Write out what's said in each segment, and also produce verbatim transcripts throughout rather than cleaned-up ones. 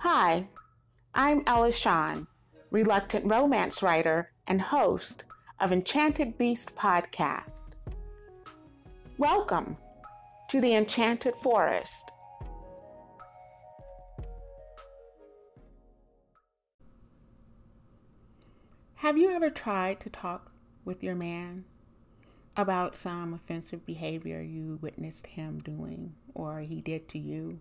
Hi, I'm Ella Shawn, reluctant romance writer and host of Enchanted Beast podcast. Welcome to the Enchanted Forest. Have you ever tried to talk with your man about some offensive behavior you witnessed him doing or he did to you?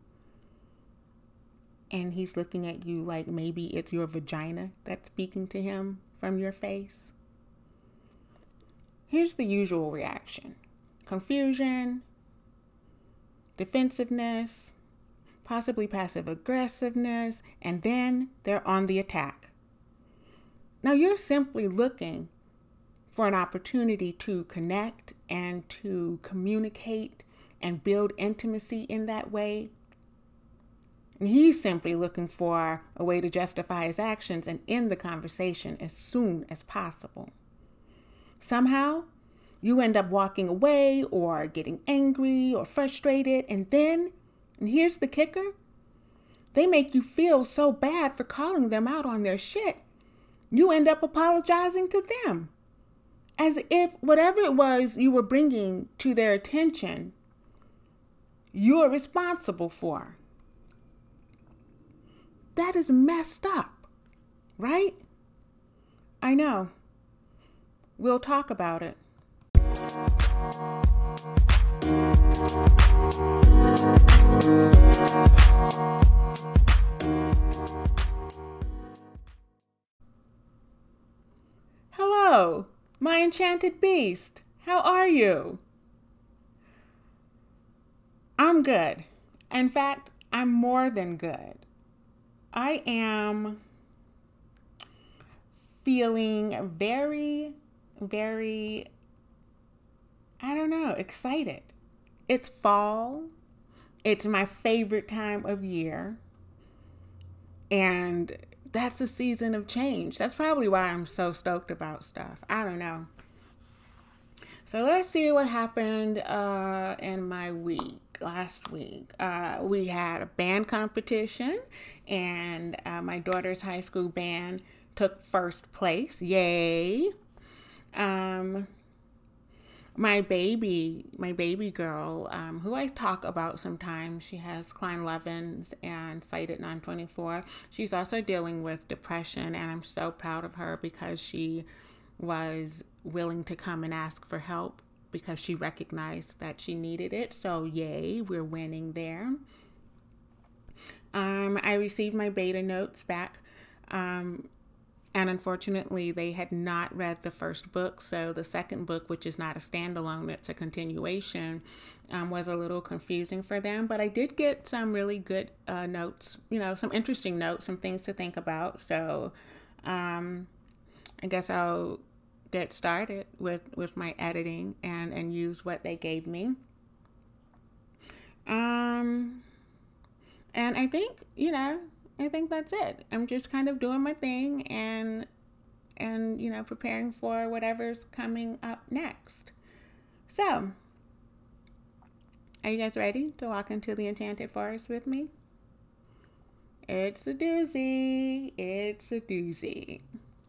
And he's looking at you like maybe it's your vagina that's speaking to him from your face? Here's the usual reaction: confusion, defensiveness, possibly passive aggressiveness, and then they're on the attack. Now you're simply looking for an opportunity to connect and to communicate and build intimacy in that way. And he's simply looking for a way to justify his actions and end the conversation as soon as possible. Somehow, you end up walking away or getting angry or frustrated, and then, and here's the kicker, they make you feel so bad for calling them out on their shit, you end up apologizing to them, as if whatever it was you were bringing to their attention, you're responsible for. That is messed up, right? I know. We'll talk about it. Hello, my enchanted beast. How are you? I'm good. In fact, I'm more than good. I am feeling very, very, I don't know, excited. It's fall. It's my favorite time of year. And that's a season of change. That's probably why I'm so stoked about stuff. I don't know. So let's see what happened uh, in my week. Last week, uh, we had a band competition, and uh, my daughter's high school band took first place. Yay! Um, my baby, my baby girl, um, who I talk about sometimes, she has Klein-Levins and cited nine twenty-four. She's also dealing with depression, and I'm so proud of her because she was willing to come and ask for help because she recognized that she needed it. So yay, we're winning there. Um, I received my beta notes back. Um, and unfortunately, they had not read the first book. So the second book, which is not a standalone, it's a continuation, um, was a little confusing for them. But I did get some really good uh, notes, you know, some interesting notes, some things to think about. So um, I guess I'll get started with, with my editing and, and use what they gave me. Um, and I think, you know, I think that's it. I'm just kind of doing my thing and, and, you know, preparing for whatever's coming up next. So, are you guys ready to walk into the Enchanted Forest with me? It's a doozy. It's a doozy.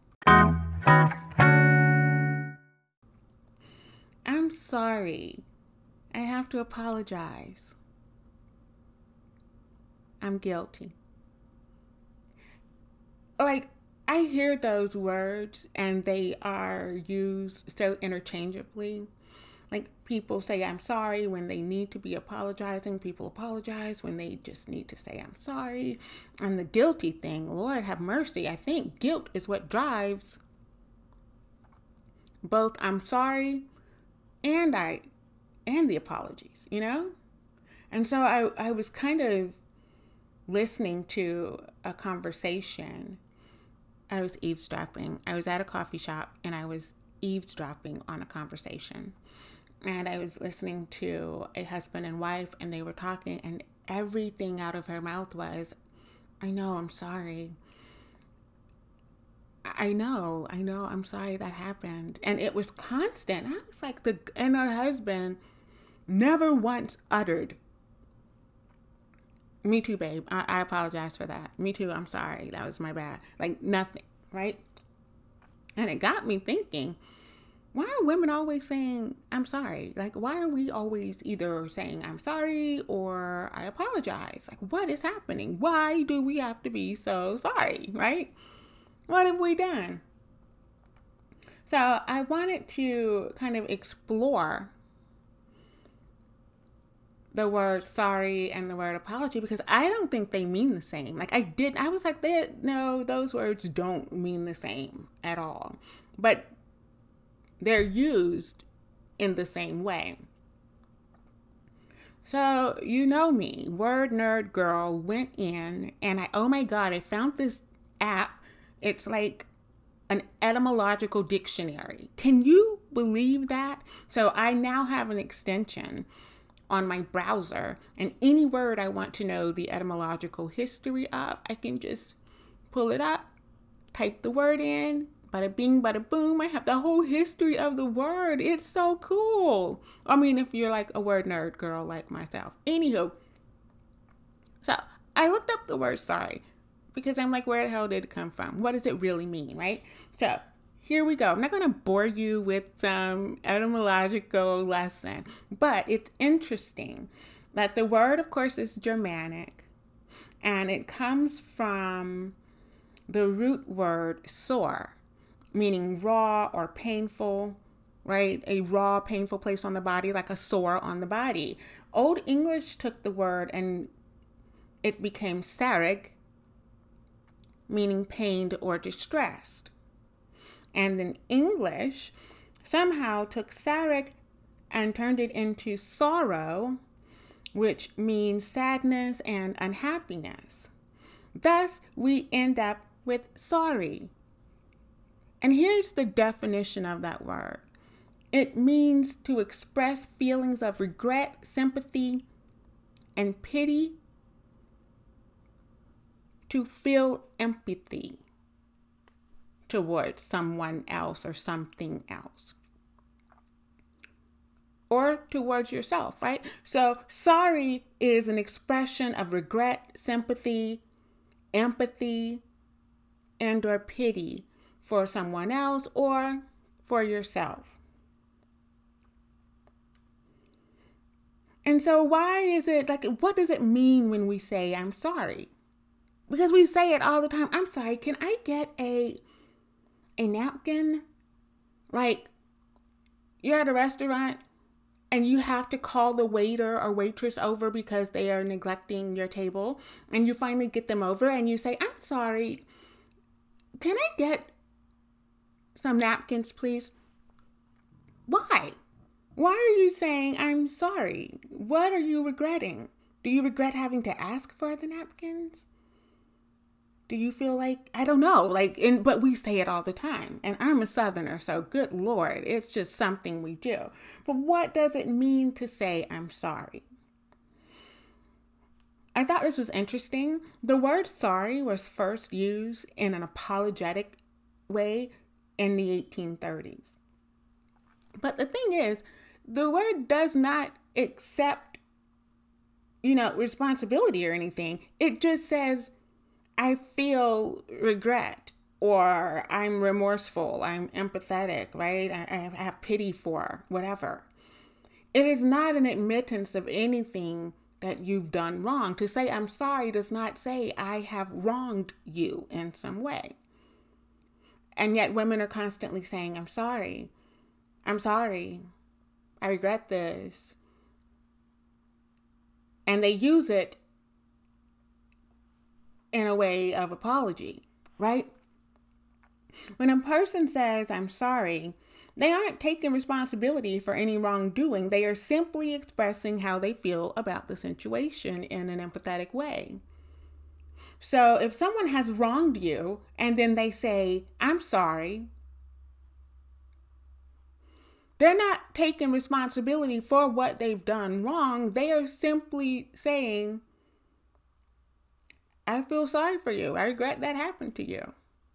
I'm sorry. I have to apologize. I'm guilty. Like, I hear those words and they are used so interchangeably. Like, people say I'm sorry when they need to be apologizing. People apologize when they just need to say I'm sorry. And the guilty thing, Lord have mercy. I think guilt is what drives both I'm sorry and I and the apologies, you know? And so I, I was kind of listening to a conversation. I was eavesdropping. I was at a coffee shop and I was eavesdropping on a conversation. And I was listening to a husband and wife, and they were talking, and everything out of her mouth was, I know, I'm sorry. I know, I know, I'm sorry that happened. And it was constant. I was like, the, and her husband never once uttered Me too, babe. I, I apologize for that. Me too. I'm sorry. That was my bad. Like nothing, right? And it got me thinking, why are women always saying, I'm sorry? Like, why are we always either saying, I'm sorry or I apologize? Like, what is happening? Why do we have to be so sorry, right? What have we done? So I wanted to kind of explore the word sorry and the word apology because I don't think they mean the same. Like I did, I was like, no, those words don't mean the same at all. But they're used in the same way. So, you know me, Word Nerd Girl went in and I, oh my God, I found this app. It's like an etymological dictionary. Can you believe that? So I now have an extension on my browser, and any word I want to know the etymological history of, I can just pull it up, type the word in, bada bing, bada boom. I have the whole history of the word. It's so cool. I mean, if you're like a word nerd girl like myself. Anywho, so I looked up the word sorry because I'm like, where the hell did it come from? What does it really mean, right? So here we go. I'm not going to bore you with some etymological lesson, but it's interesting that the word, of course, is Germanic, and it comes from the root word sore, meaning raw or painful, right? A raw, painful place on the body, like a sore on the body. Old English took the word and it became sarig, meaning pained or distressed. And then English somehow took sarig and turned it into sorrow, which means sadness and unhappiness. Thus, we end up with sorry. And here's the definition of that word. It means to express feelings of regret, sympathy, and pity, to feel empathy towards someone else or something else, or towards yourself, right? So sorry is an expression of regret, sympathy, empathy, and or pity for someone else or for yourself. And so why is it like, what does it mean when we say I'm sorry? Because we say it all the time. I'm sorry, can I get a a napkin? Like, you're at a restaurant and you have to call the waiter or waitress over because they are neglecting your table, and you finally get them over and you say, I'm sorry, can I get some napkins, please? Why? Why are you saying I'm sorry? What are you regretting? Do you regret having to ask for the napkins? Do you feel like, I don't know, like, and, but we say it all the time. And I'm a Southerner, so good Lord, it's just something we do. But what does it mean to say I'm sorry? I thought this was interesting. The word sorry was first used in an apologetic way in the eighteen thirties. But the thing is, the word does not accept, you know, responsibility or anything. It just says, I feel regret, or I'm remorseful, I'm empathetic, right? I, I have pity for, whatever. It is not an admittance of anything that you've done wrong. To say I'm sorry does not say I have wronged you in some way. And yet women are constantly saying, I'm sorry, I'm sorry, I regret this. And they use it in a way of apology, right? When a person says, I'm sorry, they aren't taking responsibility for any wrongdoing. They are simply expressing how they feel about the situation in an empathetic way. So if someone has wronged you and then they say, I'm sorry, they're not taking responsibility for what they've done wrong. They are simply saying, I feel sorry for you. I regret that happened to you.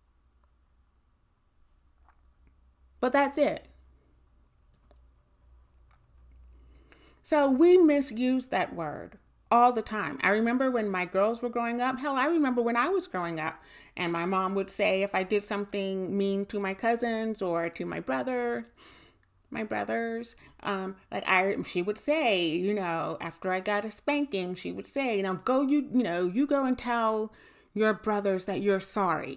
But that's it. So we misuse that word all the time. I remember when my girls were growing up. Hell, I remember when I was growing up, and my mom would say if I did something mean to my cousins or to my brother, my brothers, um, like I, she would say, you know, after I got a spanking, she would say, now go, you, you know, you go and tell your brothers that you're sorry.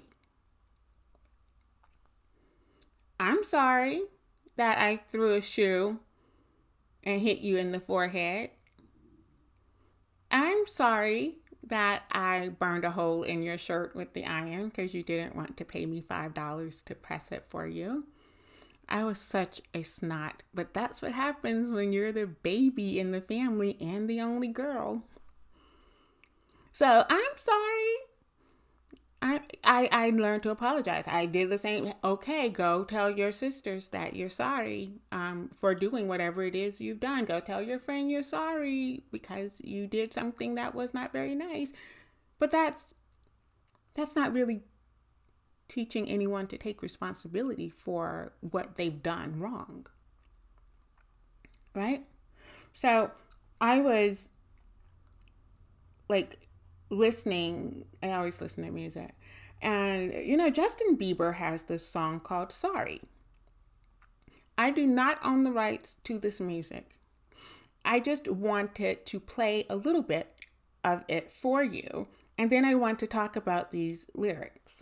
I'm sorry that I threw a shoe and hit you in the forehead. I'm sorry that I burned a hole in your shirt with the iron because you didn't want to pay me five dollars to press it for you. I was such a snot, but that's what happens when you're the baby in the family and the only girl. So I'm sorry. I, I I learned to apologize. I did the same. Okay, go tell your sisters that you're sorry um, for doing whatever it is you've done. Go tell your friend you're sorry because you did something that was not very nice. But that's that's not really teaching anyone to take responsibility for what they've done wrong. Right? So I was like listening, I always listen to music. And, you know, Justin Bieber has this song called Sorry. I do not own the rights to this music. I just wanted to play a little bit of it for you. And then I want to talk about these lyrics.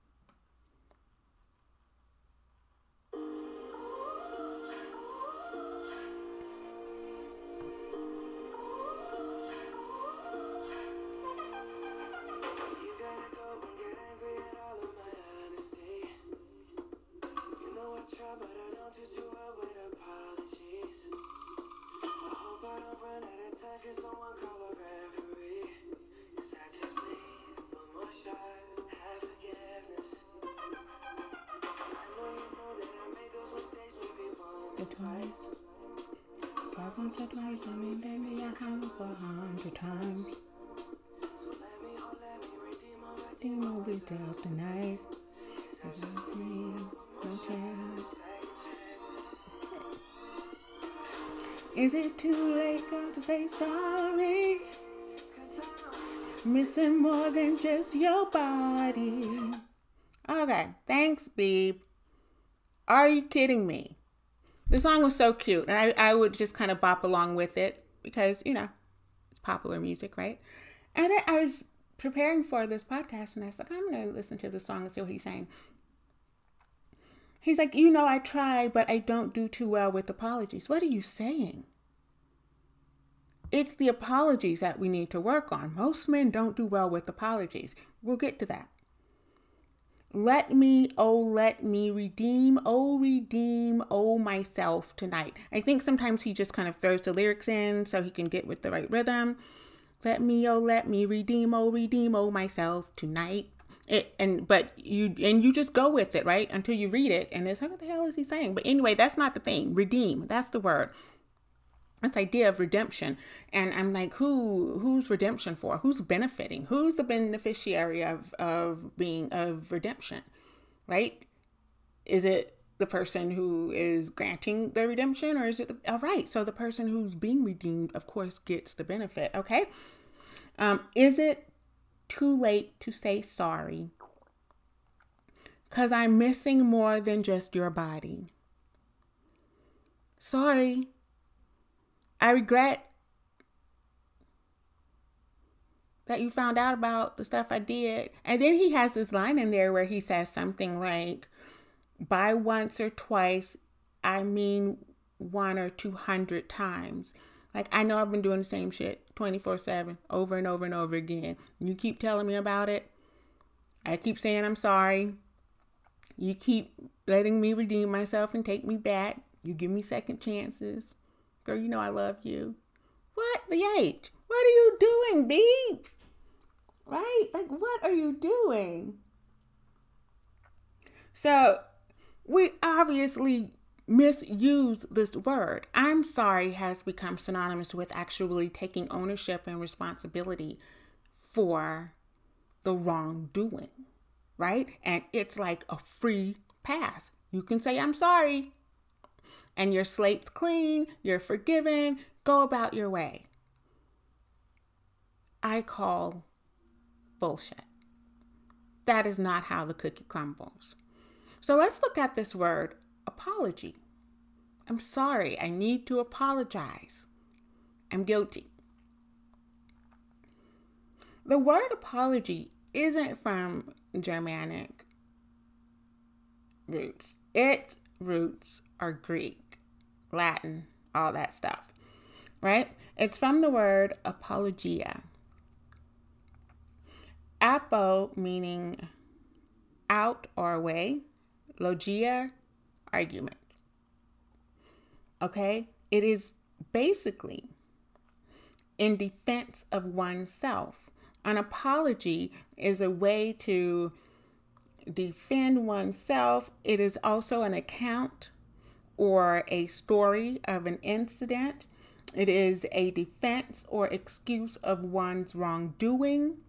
Twice, but once or twice, I mean, maybe I come up a hundred times. So let me, oh, let me redeem my redeem my redeem tonight. Give me a chance. Is it too late, girl, to say sorry? Missing more than just your body. Okay, thanks, Beeb. Are you kidding me? The song was so cute, and I, I would just kind of bop along with it because, you know, it's popular music, right? And then I was preparing for this podcast, and I was like, I'm going to listen to the song and see what he's saying. He's like, you know, I try, but I don't do too well with apologies. What are you saying? It's the apologies that we need to work on. Most men don't do well with apologies. We'll get to that. Let me, oh, let me redeem, oh, redeem, oh, myself tonight. I think sometimes he just kind of throws the lyrics in so he can get with the right rhythm. Let me, oh, let me redeem, oh, redeem, oh, myself tonight. It, and but you and you just go with it, right? Until you read it and it's like, what the hell is he saying? But anyway, that's not the thing. Redeem, that's the word. That's the idea of redemption. And I'm like, who who's redemption for? Who's benefiting? Who's the beneficiary of, of being of redemption, right? Is it the person who is granting the redemption, or is it the, all right? So the person who's being redeemed, of course, gets the benefit. Okay. Um, is it too late to say sorry? Because I'm missing more than just your body. Sorry. I regret that you found out about the stuff I did. And then he has this line in there where he says something like, by once or twice, I mean one or two hundred times. Like, I know I've been doing the same shit twenty-four seven over and over and over again. You keep telling me about it. I keep saying I'm sorry. You keep letting me redeem myself and take me back. You give me second chances. Girl, you know I love you. What the H? What are you doing, Beebs? Right? Like, what are you doing? So, we obviously misuse this word. I'm sorry has become synonymous with actually taking ownership and responsibility for the wrongdoing, right? And it's like a free pass. You can say, I'm sorry. And your slate's clean, you're forgiven, go about your way. I call bullshit. That is not how the cookie crumbles. So let's look at this word, apology. I'm sorry. I need to apologize. I'm guilty. The word apology isn't from Germanic roots. Its roots are Greek, Latin, all that stuff, right? It's from the word apologia. Apo meaning out or away, logia, argument. Okay? It is basically in defense of oneself. An apology is a way to defend oneself. It is also an account or a story of an incident. It is a defense or excuse of one's wrongdoing.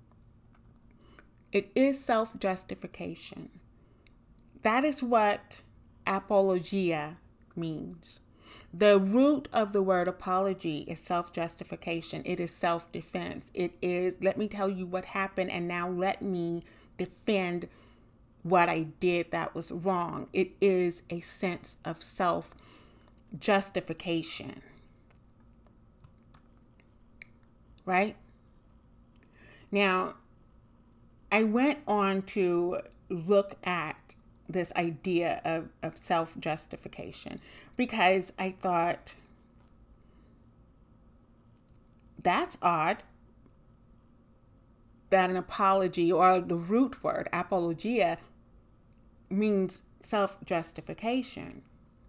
It is self-justification. That is what apologia means. The root of the word apology is self-justification. It is self-defense. It is, let me tell you what happened, and now let me defend what I did that was wrong. It is a sense of self-justification. Right? Now, I went on to look at this idea of, of self-justification because I thought, that's odd that an apology, or the root word apologia, means self-justification.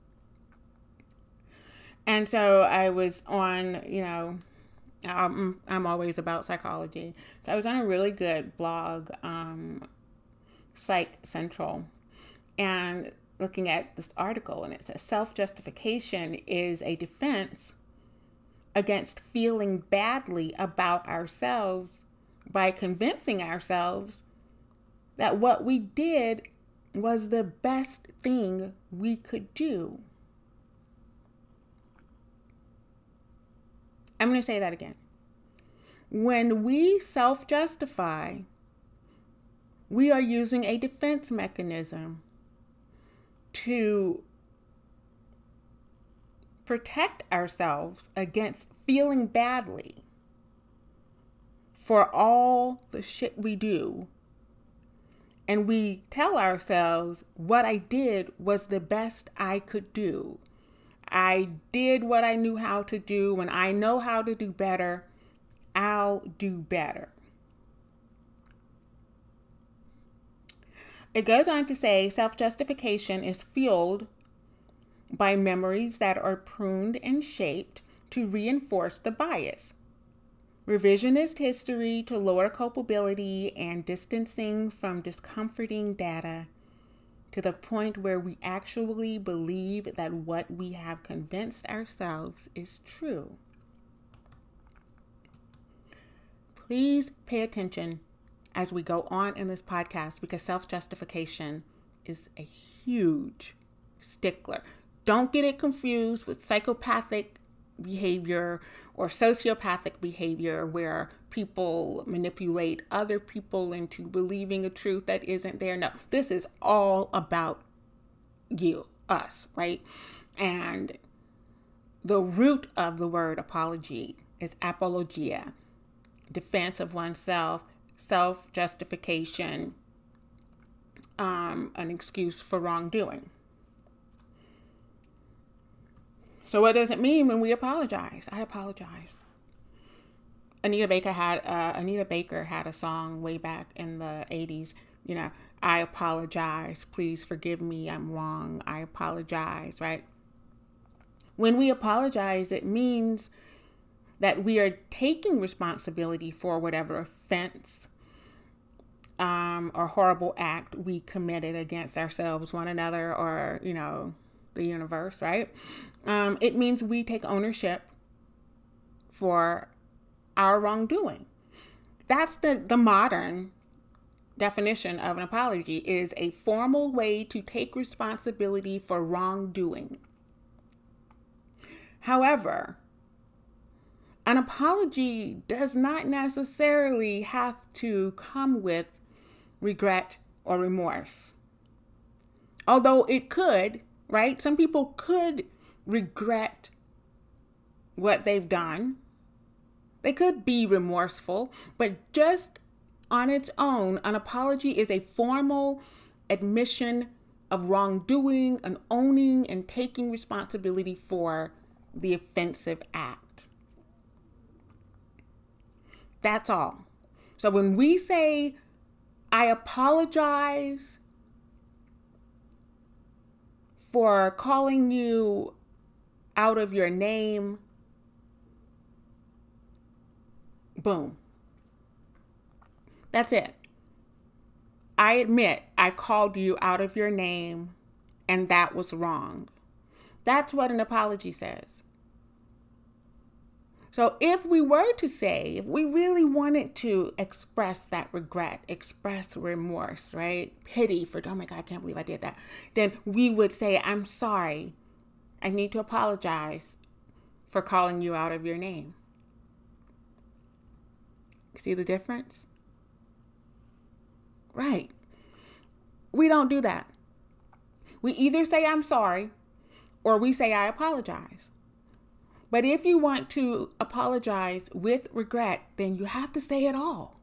And so I was on, you know, I'm, I'm always about psychology. So I was on a really good blog, um, Psych Central, and looking at this article, and it says self-justification is a defense against feeling badly about ourselves by convincing ourselves that what we did was the best thing we could do. I'm going to say that again. When we self-justify, we are using a defense mechanism to protect ourselves against feeling badly for all the shit we do. And we tell ourselves, what I did was the best I could do. I did what I knew how to do. When I know how to do better, I'll do better. It goes on to say self-justification is fueled by memories that are pruned and shaped to reinforce the bias. Revisionist history to lower culpability and distancing from discomforting data to the point where we actually believe that what we have convinced ourselves is true. Please pay attention as we go on in this podcast, because self-justification is a huge stickler. Don't get it confused with psychopathic behavior or sociopathic behavior where people manipulate other people into believing a truth that isn't there. No, this is all about you, us, right? And the root of the word apology is apologia, defense of oneself, self-justification, um, an excuse for wrongdoing. So what does it mean when we apologize? I apologize. Anita Baker had uh, Anita Baker had a song way back in the eighties. You know, I apologize. Please forgive me. I'm wrong. I apologize. Right? When we apologize, it means that we are taking responsibility for whatever offense um, or horrible act we committed against ourselves, one another, or, you know, the universe, right? Um, it means we take ownership for our wrongdoing. That's the, the modern definition of an apology, is a formal way to take responsibility for wrongdoing. However, An apology does not necessarily have to come with regret or remorse. Although it could, right? Some people could regret what they've done. They could be remorseful, but just on its own, an apology is a formal admission of wrongdoing, an owning and taking responsibility for the offensive act. That's all. So when we say, I apologize for calling you out of your name, boom. That's it. I admit I called you out of your name and that was wrong. That's what an apology says. So if we were to say, if we really wanted to express that regret, express remorse, right? Pity for, oh my God, I can't believe I did that. Then we would say, I'm sorry. I need to apologize for calling you out of your name. See the difference? Right. We don't do that. We either say, I'm sorry, or we say, I apologize. But if you want to apologize with regret, then you have to say it all.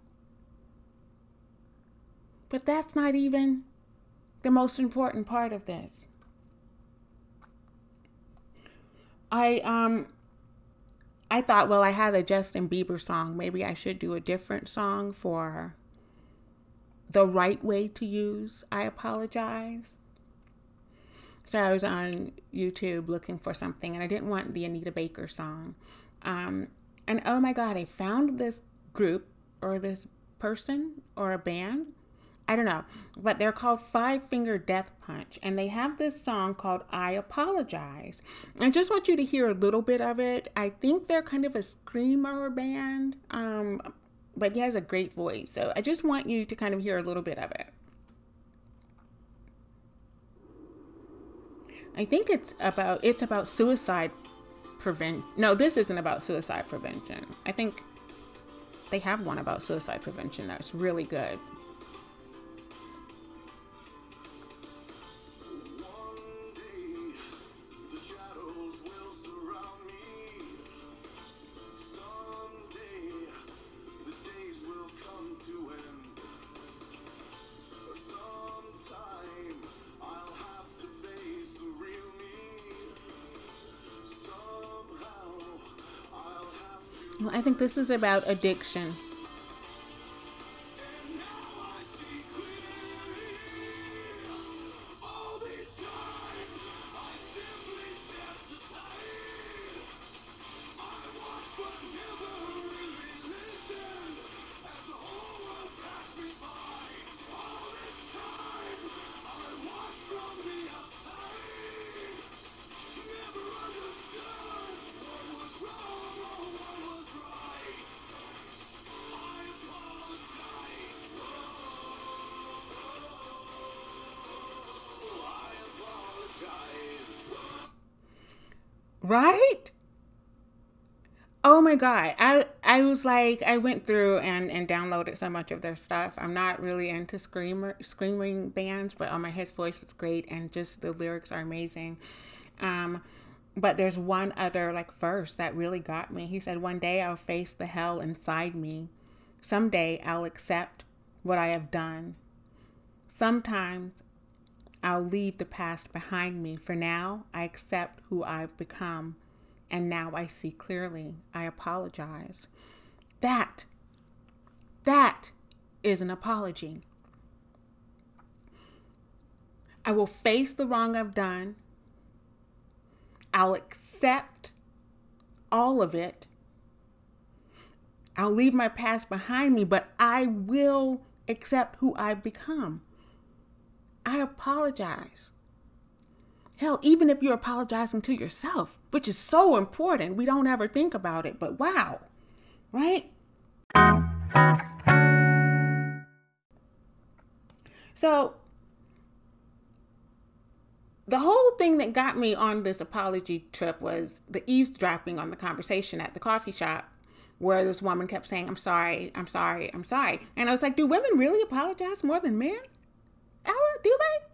But that's not even the most important part of this. I um I thought, well, I had a Justin Bieber song. Maybe I should do a different song for the right way to use I apologize. So I was on YouTube looking for something, and I didn't want the Anita Baker song. Um, and oh my God, I found this group or this person or a band. I don't know, but they're called Five Finger Death Punch, and they have this song called I Apologize. I just want you to hear a little bit of it. I think they're kind of a screamer band, um, but he has a great voice. So I just want you to kind of hear a little bit of it. I think it's about it's about suicide prevention. No, this isn't about suicide prevention. I think they have one about suicide prevention that's really good. I think this is about addiction. Right? Oh my God. I I was like, I went through and, and downloaded so much of their stuff. I'm not really into screamer screaming bands, but oh my, his voice was great and just the lyrics are amazing. Um, but there's one other like verse that really got me. He said, one day I'll face the hell inside me. Someday I'll accept what I have done. Sometimes I'll leave the past behind me. For now, I accept who I've become. And now I see clearly. I apologize. That, that is an apology. I will face the wrong I've done. I'll accept all of it. I'll leave my past behind me, but I will accept who I've become. I apologize. Hell, even if you're apologizing to yourself, which is so important, we don't ever think about it, but wow, right? So the whole thing that got me on this apology trip was the eavesdropping on the conversation at the coffee shop where this woman kept saying, I'm sorry, I'm sorry, I'm sorry. And I was like, do women really apologize more than men? Ella, do they?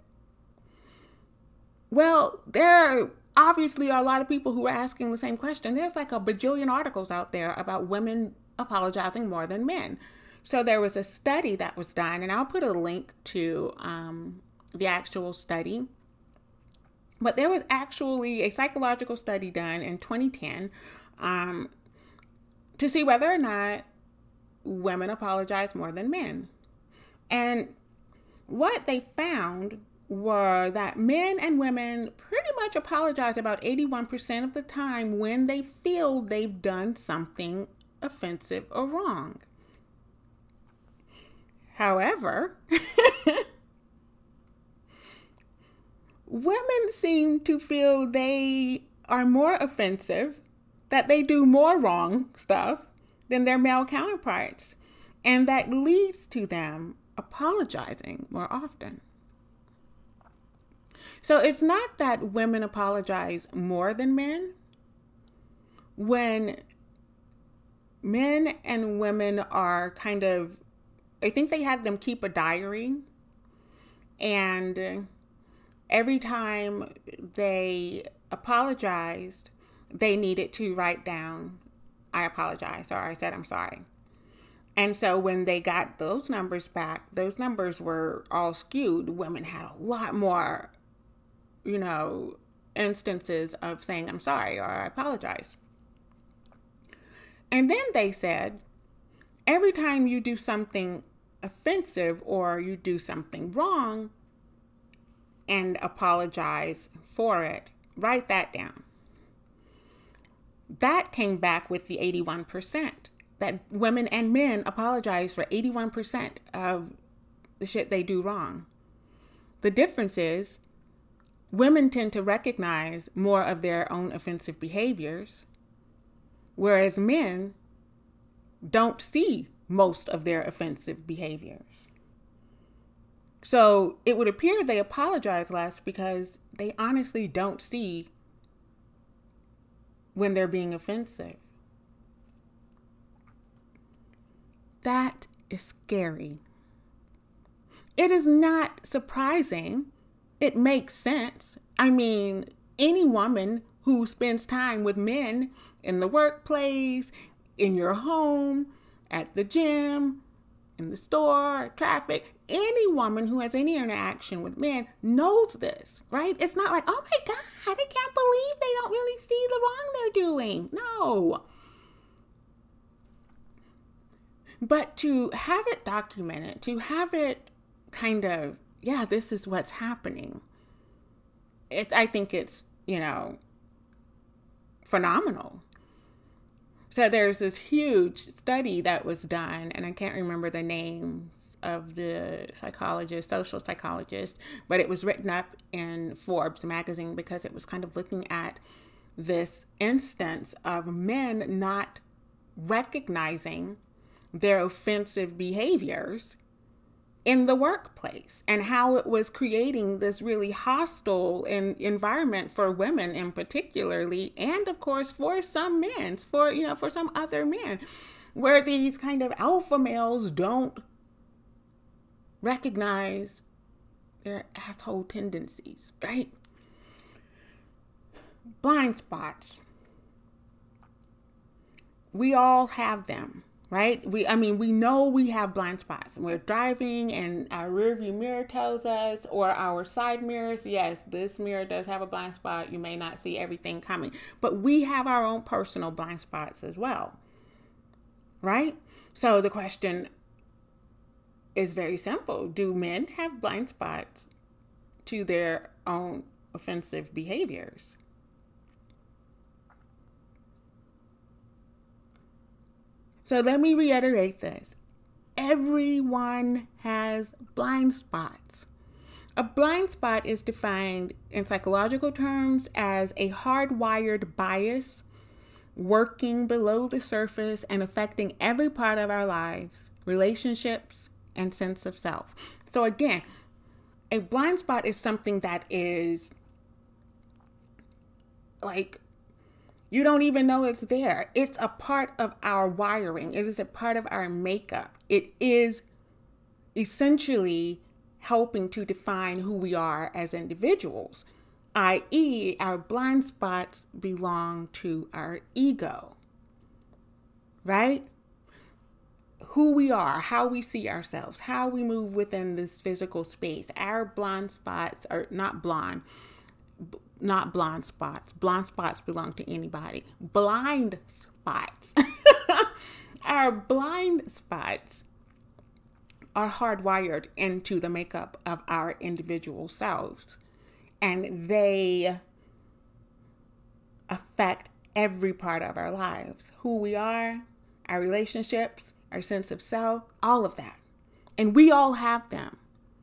Well, there obviously are a lot of people who are asking the same question. There's like a bajillion articles out there about women apologizing more than men. So there was a study that was done, and I'll put a link to um, the actual study. But there was actually a psychological study done in twenty ten um, to see whether or not women apologize more than men. And what they found were that men and women pretty much apologize about eighty-one percent of the time when they feel they've done something offensive or wrong. However, women seem to feel they are more offensive, that they do more wrong stuff than their male counterparts, and that leads to them apologizing more often. So it's not that women apologize more than men. When men and women are kind of, I think they had them keep a diary, and every time they apologized, they needed to write down, I apologize, or I said I'm sorry. And so when they got those numbers back, those numbers were all skewed. Women had a lot more, you know, instances of saying I'm sorry or I apologize. And then they said, every time you do something offensive or you do something wrong and apologize for it, write that down. That came back with the eighty-one percent. That women and men apologize for eighty-one percent of the shit they do wrong. The difference is women tend to recognize more of their own offensive behaviors, whereas men don't see most of their offensive behaviors. So it would appear they apologize less because they honestly don't see when they're being offensive. That is scary. It is not surprising. It makes sense. I mean, any woman who spends time with men in the workplace, in your home, at the gym, in the store, traffic, any woman who has any interaction with men knows this, right? It's not like, oh my God, I can't believe they don't really see the wrong they're doing. No. But to have it documented, to have it kind of, yeah, this is what's happening. It, I think it's, you know, phenomenal. So there's this huge study that was done, and I can't remember the names of the psychologist, social psychologist, but it was written up in Forbes magazine because it was kind of looking at this instance of men not recognizing their offensive behaviors in the workplace and how it was creating this really hostile in, environment for women in particularly, and of course for some men, for, you know, for some other men, where these kind of alpha males don't recognize their asshole tendencies, right? Blind spots. We all have them. Right? We, I mean, we know we have blind spots. We're driving and our rearview mirror tells us, or our side mirrors, yes, this mirror does have a blind spot. You may not see everything coming, but we have our own personal blind spots as well. Right? So the question is very simple. Do men have blind spots to their own offensive behaviors? So let me reiterate this. Everyone has blind spots. A blind spot is defined in psychological terms as a hardwired bias working below the surface and affecting every part of our lives, relationships, and sense of self. So again, a blind spot is something that is like You don't even know it's there. It's a part of our wiring. It is a part of our makeup. It is essentially helping to define who we are as individuals, that is, our blind spots belong to our ego, right? Who we are, how we see ourselves, how we move within this physical space. Our blind spots are not blonde, not blonde spots. Blonde spots belong to anybody. Blind spots. Our blind spots are hardwired into the makeup of our individual selves, and they affect every part of our lives. Who we are, our relationships, our sense of self, all of that. And we all have them,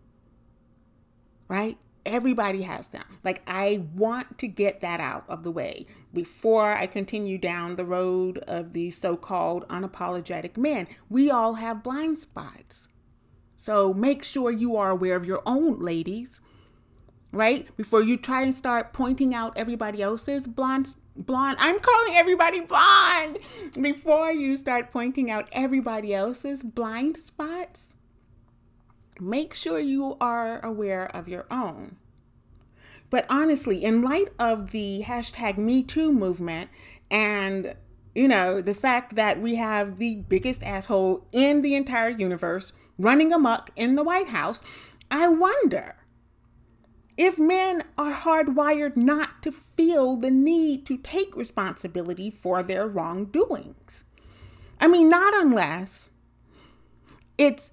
right? Everybody has them. Like, I want to get that out of the way before I continue down the road of these so-called unapologetic men. We all have blind spots. So make sure you are aware of your own, ladies, right? Before you try and start pointing out everybody else's blonde, blonde, I'm calling everybody blonde. Before you start pointing out everybody else's blind spots, make sure you are aware of your own. But honestly, in light of the hashtag Me Too movement and, you know, the fact that we have the biggest asshole in the entire universe running amok in the White House, I wonder if men are hardwired not to feel the need to take responsibility for their wrongdoings. I mean, not unless it's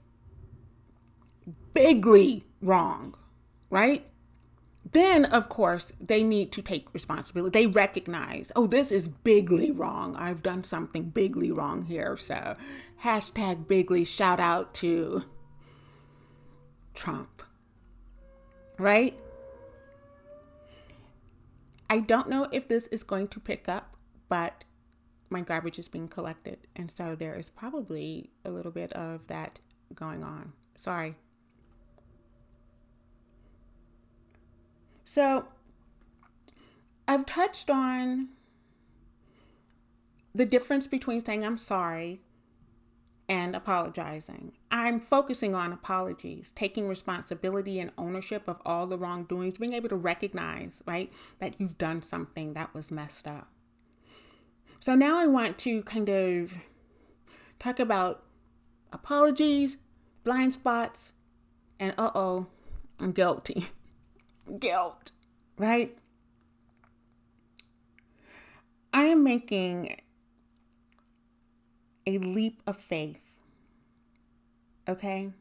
bigly wrong, right? Then, of course, they need to take responsibility. They recognize, oh, this is bigly wrong. I've done something bigly wrong here. So hashtag bigly, shout out to Trump, right? I don't know if this is going to pick up, but my garbage is being collected. And so there is probably a little bit of that going on. Sorry. So I've touched on the difference between saying I'm sorry and apologizing. I'm focusing on apologies, taking responsibility and ownership of all the wrongdoings, being able to recognize, right, that you've done something that was messed up. So now I want to kind of talk about apologies, blind spots, and uh-oh, I'm guilty. Guilt, right? I am making a leap of faith, okay?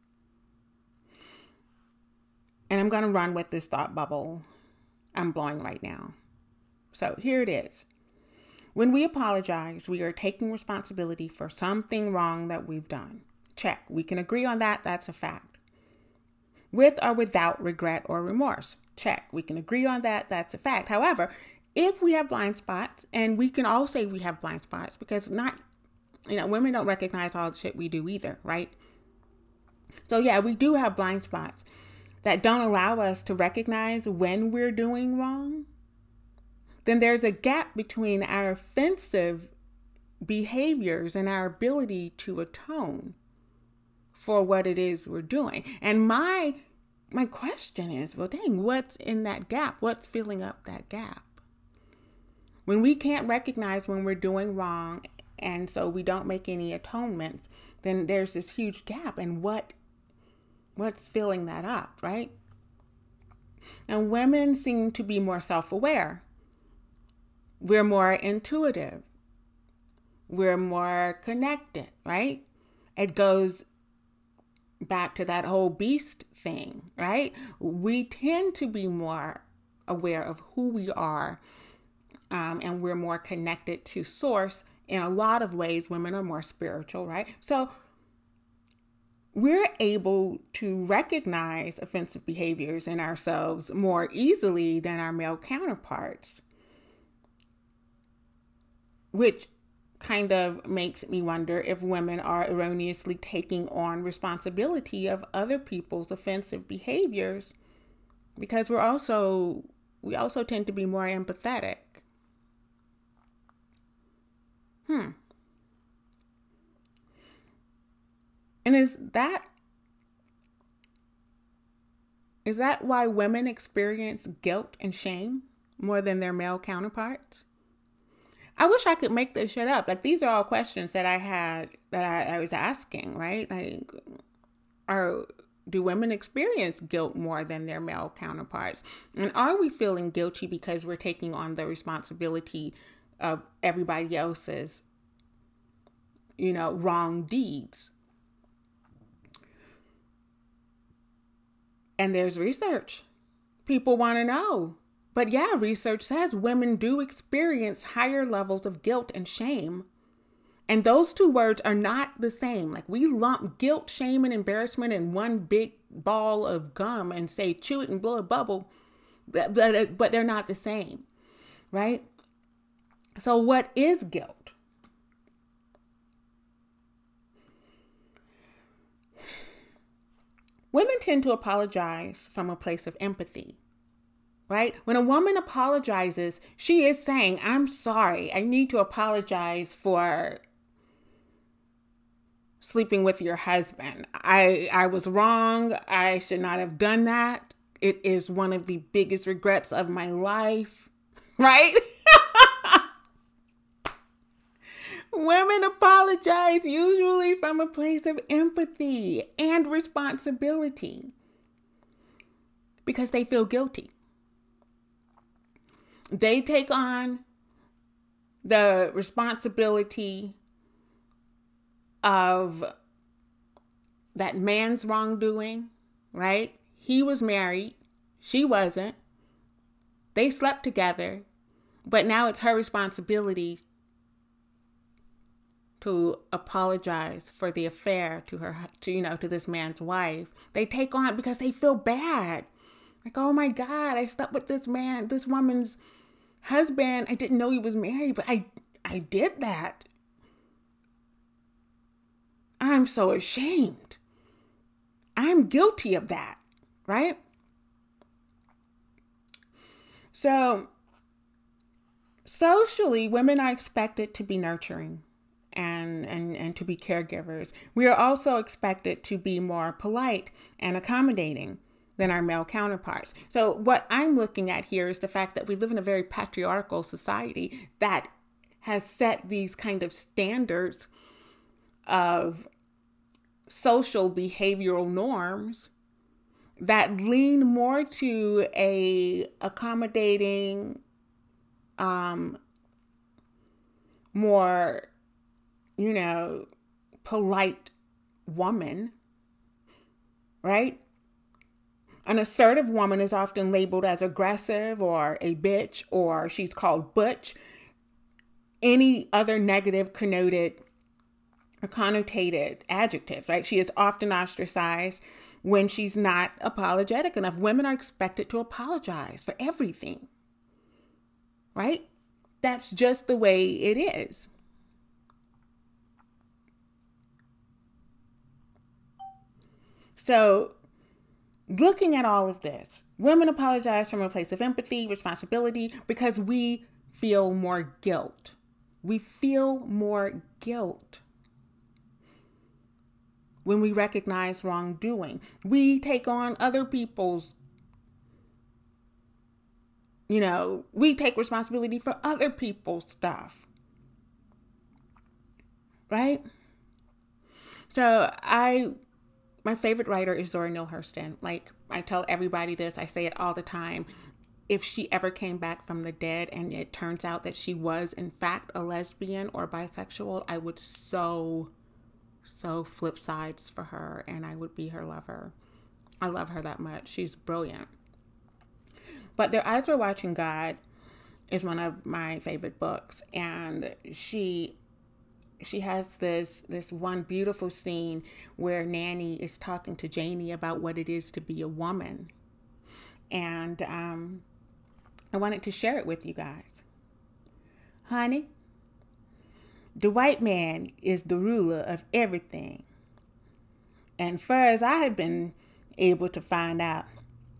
And I'm going to run with this thought bubble I'm blowing right now. So here it is. When we apologize, we are taking responsibility for something wrong that we've done. Check. We can agree on that. That's a fact. With or without regret or remorse. Check. We can agree on that. That's a fact. However, if we have blind spots, and we can all say we have blind spots because not, you know, women don't recognize all the shit we do either, right? So yeah, we do have blind spots that don't allow us to recognize when we're doing wrong. Then there's a gap between our offensive behaviors and our ability to atone for what it is we're doing. And my my question is, well, dang, what's in that gap? What's filling up that gap? When we can't recognize when we're doing wrong, and so we don't make any atonements, then there's this huge gap. And what what's filling that up, right? And women seem to be more self-aware. We're more intuitive. We're more connected, right? It goes back to that whole beast thing, right? We tend to be more aware of who we are, um, and we're more connected to source. In a lot of ways, women are more spiritual, right? So we're able to recognize offensive behaviors in ourselves more easily than our male counterparts, which kind of makes me wonder if women are erroneously taking on responsibility of other people's offensive behaviors, because we're also, we also tend to be more empathetic. Hmm. And is that is that why women experience guilt and shame more than their male counterparts? I wish I could make this shit up. Like, these are all questions that I had that I, I was asking, right? Like, are do women experience guilt more than their male counterparts? And are we feeling guilty because we're taking on the responsibility of everybody else's, you know, wrong deeds? And there's research. People want to know. But yeah, research says women do experience higher levels of guilt and shame. And those two words are not the same. Like, we lump guilt, shame, and embarrassment in one big ball of gum and say, chew it and blow a bubble. But, but, but they're not the same, right? So what is guilt? Women tend to apologize from a place of empathy. Right? When a woman apologizes, she is saying, I'm sorry. I need to apologize for sleeping with your husband. I, I was wrong. I should not have done that. It is one of the biggest regrets of my life. Right? Women apologize usually from a place of empathy and responsibility because they feel guilty. They take on the responsibility of that man's wrongdoing, right? He was married. She wasn't. They slept together. But now it's her responsibility to apologize for the affair to her, to, you know, to this man's wife. They take on because they feel bad. Like, oh my God, I slept with this man, this woman's husband. I didn't know he was married, but I I did that. I'm so ashamed. I'm guilty of that, right? So socially, women are expected to be nurturing and, and, and to be caregivers. We are also expected to be more polite and accommodating than our male counterparts. So what I'm looking at here is the fact that we live in a very patriarchal society that has set these kind of standards of social behavioral norms that lean more to a accommodating, um, more, you know, polite woman, right? An assertive woman is often labeled as aggressive or a bitch, or she's called butch. Any other negative connoted or connotated adjectives, right? She is often ostracized when she's not apologetic enough. Women are expected to apologize for everything, right? That's just the way it is. So, looking at all of this, women apologize from a place of empathy, responsibility, because we feel more guilt. We feel more guilt when we recognize wrongdoing. We take on other people's, you know, we take responsibility for other people's stuff, right? So I... my favorite writer is Zora Neale Hurston. Like, I tell everybody this, I say it all the time. If she ever came back from the dead and it turns out that she was in fact a lesbian or bisexual, I would so, so flip sides for her and I would be her lover. I love her that much. She's brilliant. But Their Eyes Were Watching God is one of my favorite books. And she... She has this this one beautiful scene where Nanny is talking to Janie about what it is to be a woman. And um, I wanted to share it with you guys. Honey, the white man is the ruler of everything. And far as I have been able to find out,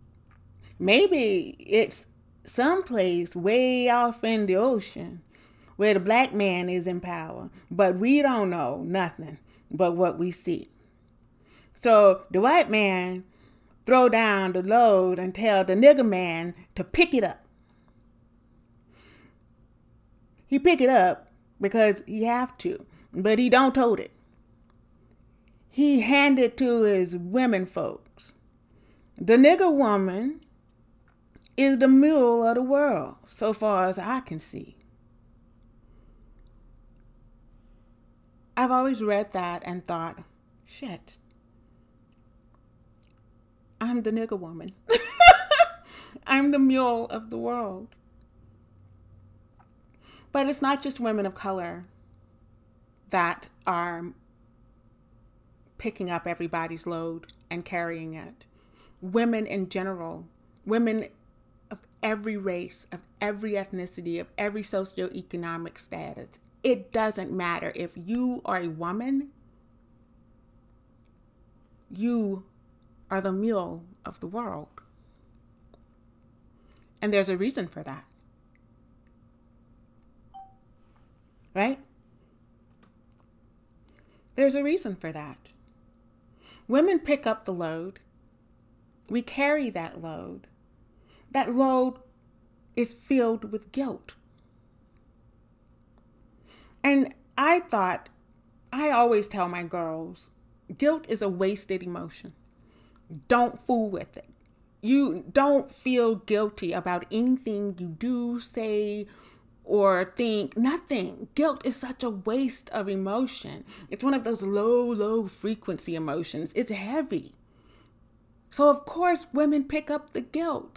maybe it's someplace way off in the ocean where the black man is in power, but we don't know nothing but what we see. So the white man throw down the load and tell the nigger man to pick it up. He pick it up because he have to, but he don't tote it. He hand it to his women folks. The nigger woman is the mule of the world, so far as I can see. I've always read that and thought, shit, I'm the nigger woman. I'm the mule of the world. But it's not just women of color that are picking up everybody's load and carrying it. Women in general, women of every race, of every ethnicity, of every socioeconomic status. It doesn't matter. If you are a woman, you are the mule of the world. And there's a reason for that. Right? There's a reason for that. Women pick up the load. We carry that load. That load is filled with guilt. And I thought, I always tell my girls, guilt is a wasted emotion. Don't fool with it. You don't feel guilty about anything you do, say, or think. Nothing. Guilt is such a waste of emotion. It's one of those low, low frequency emotions. It's heavy. So of course, women pick up the guilt.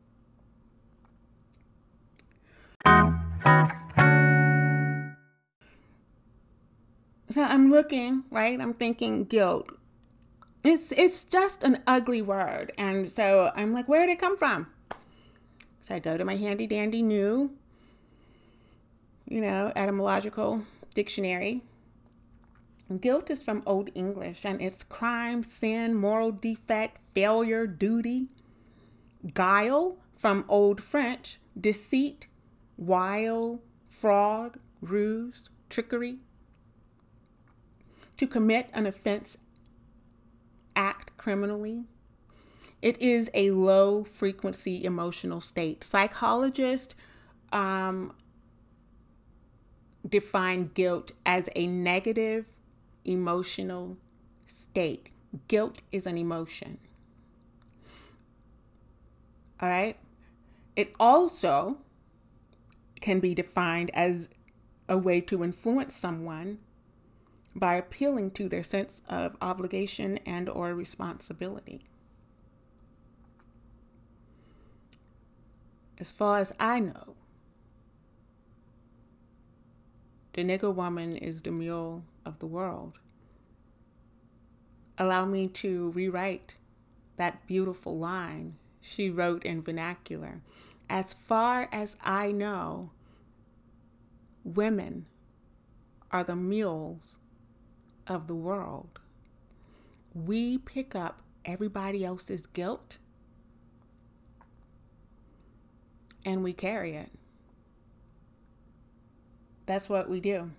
So I'm looking, right? I'm thinking guilt. It's it's just an ugly word. And so I'm like, where did it come from? So I go to my handy dandy new, you know, etymological dictionary. Guilt is from Old English, and it's crime, sin, moral defect, failure, duty. Guile from Old French, deceit, wile, fraud, ruse, trickery. To commit an offense, act criminally. It is a low frequency emotional state. Psychologists um, define guilt as a negative emotional state. Guilt is an emotion. All right. It also can be defined as a way to influence someone by appealing to their sense of obligation and or responsibility. As far as I know, the nigger woman is the mule of the world. Allow me to rewrite that beautiful line she wrote in vernacular. As far as I know, women are the mules of the world. We pick up everybody else's guilt and we carry it. That's what we do.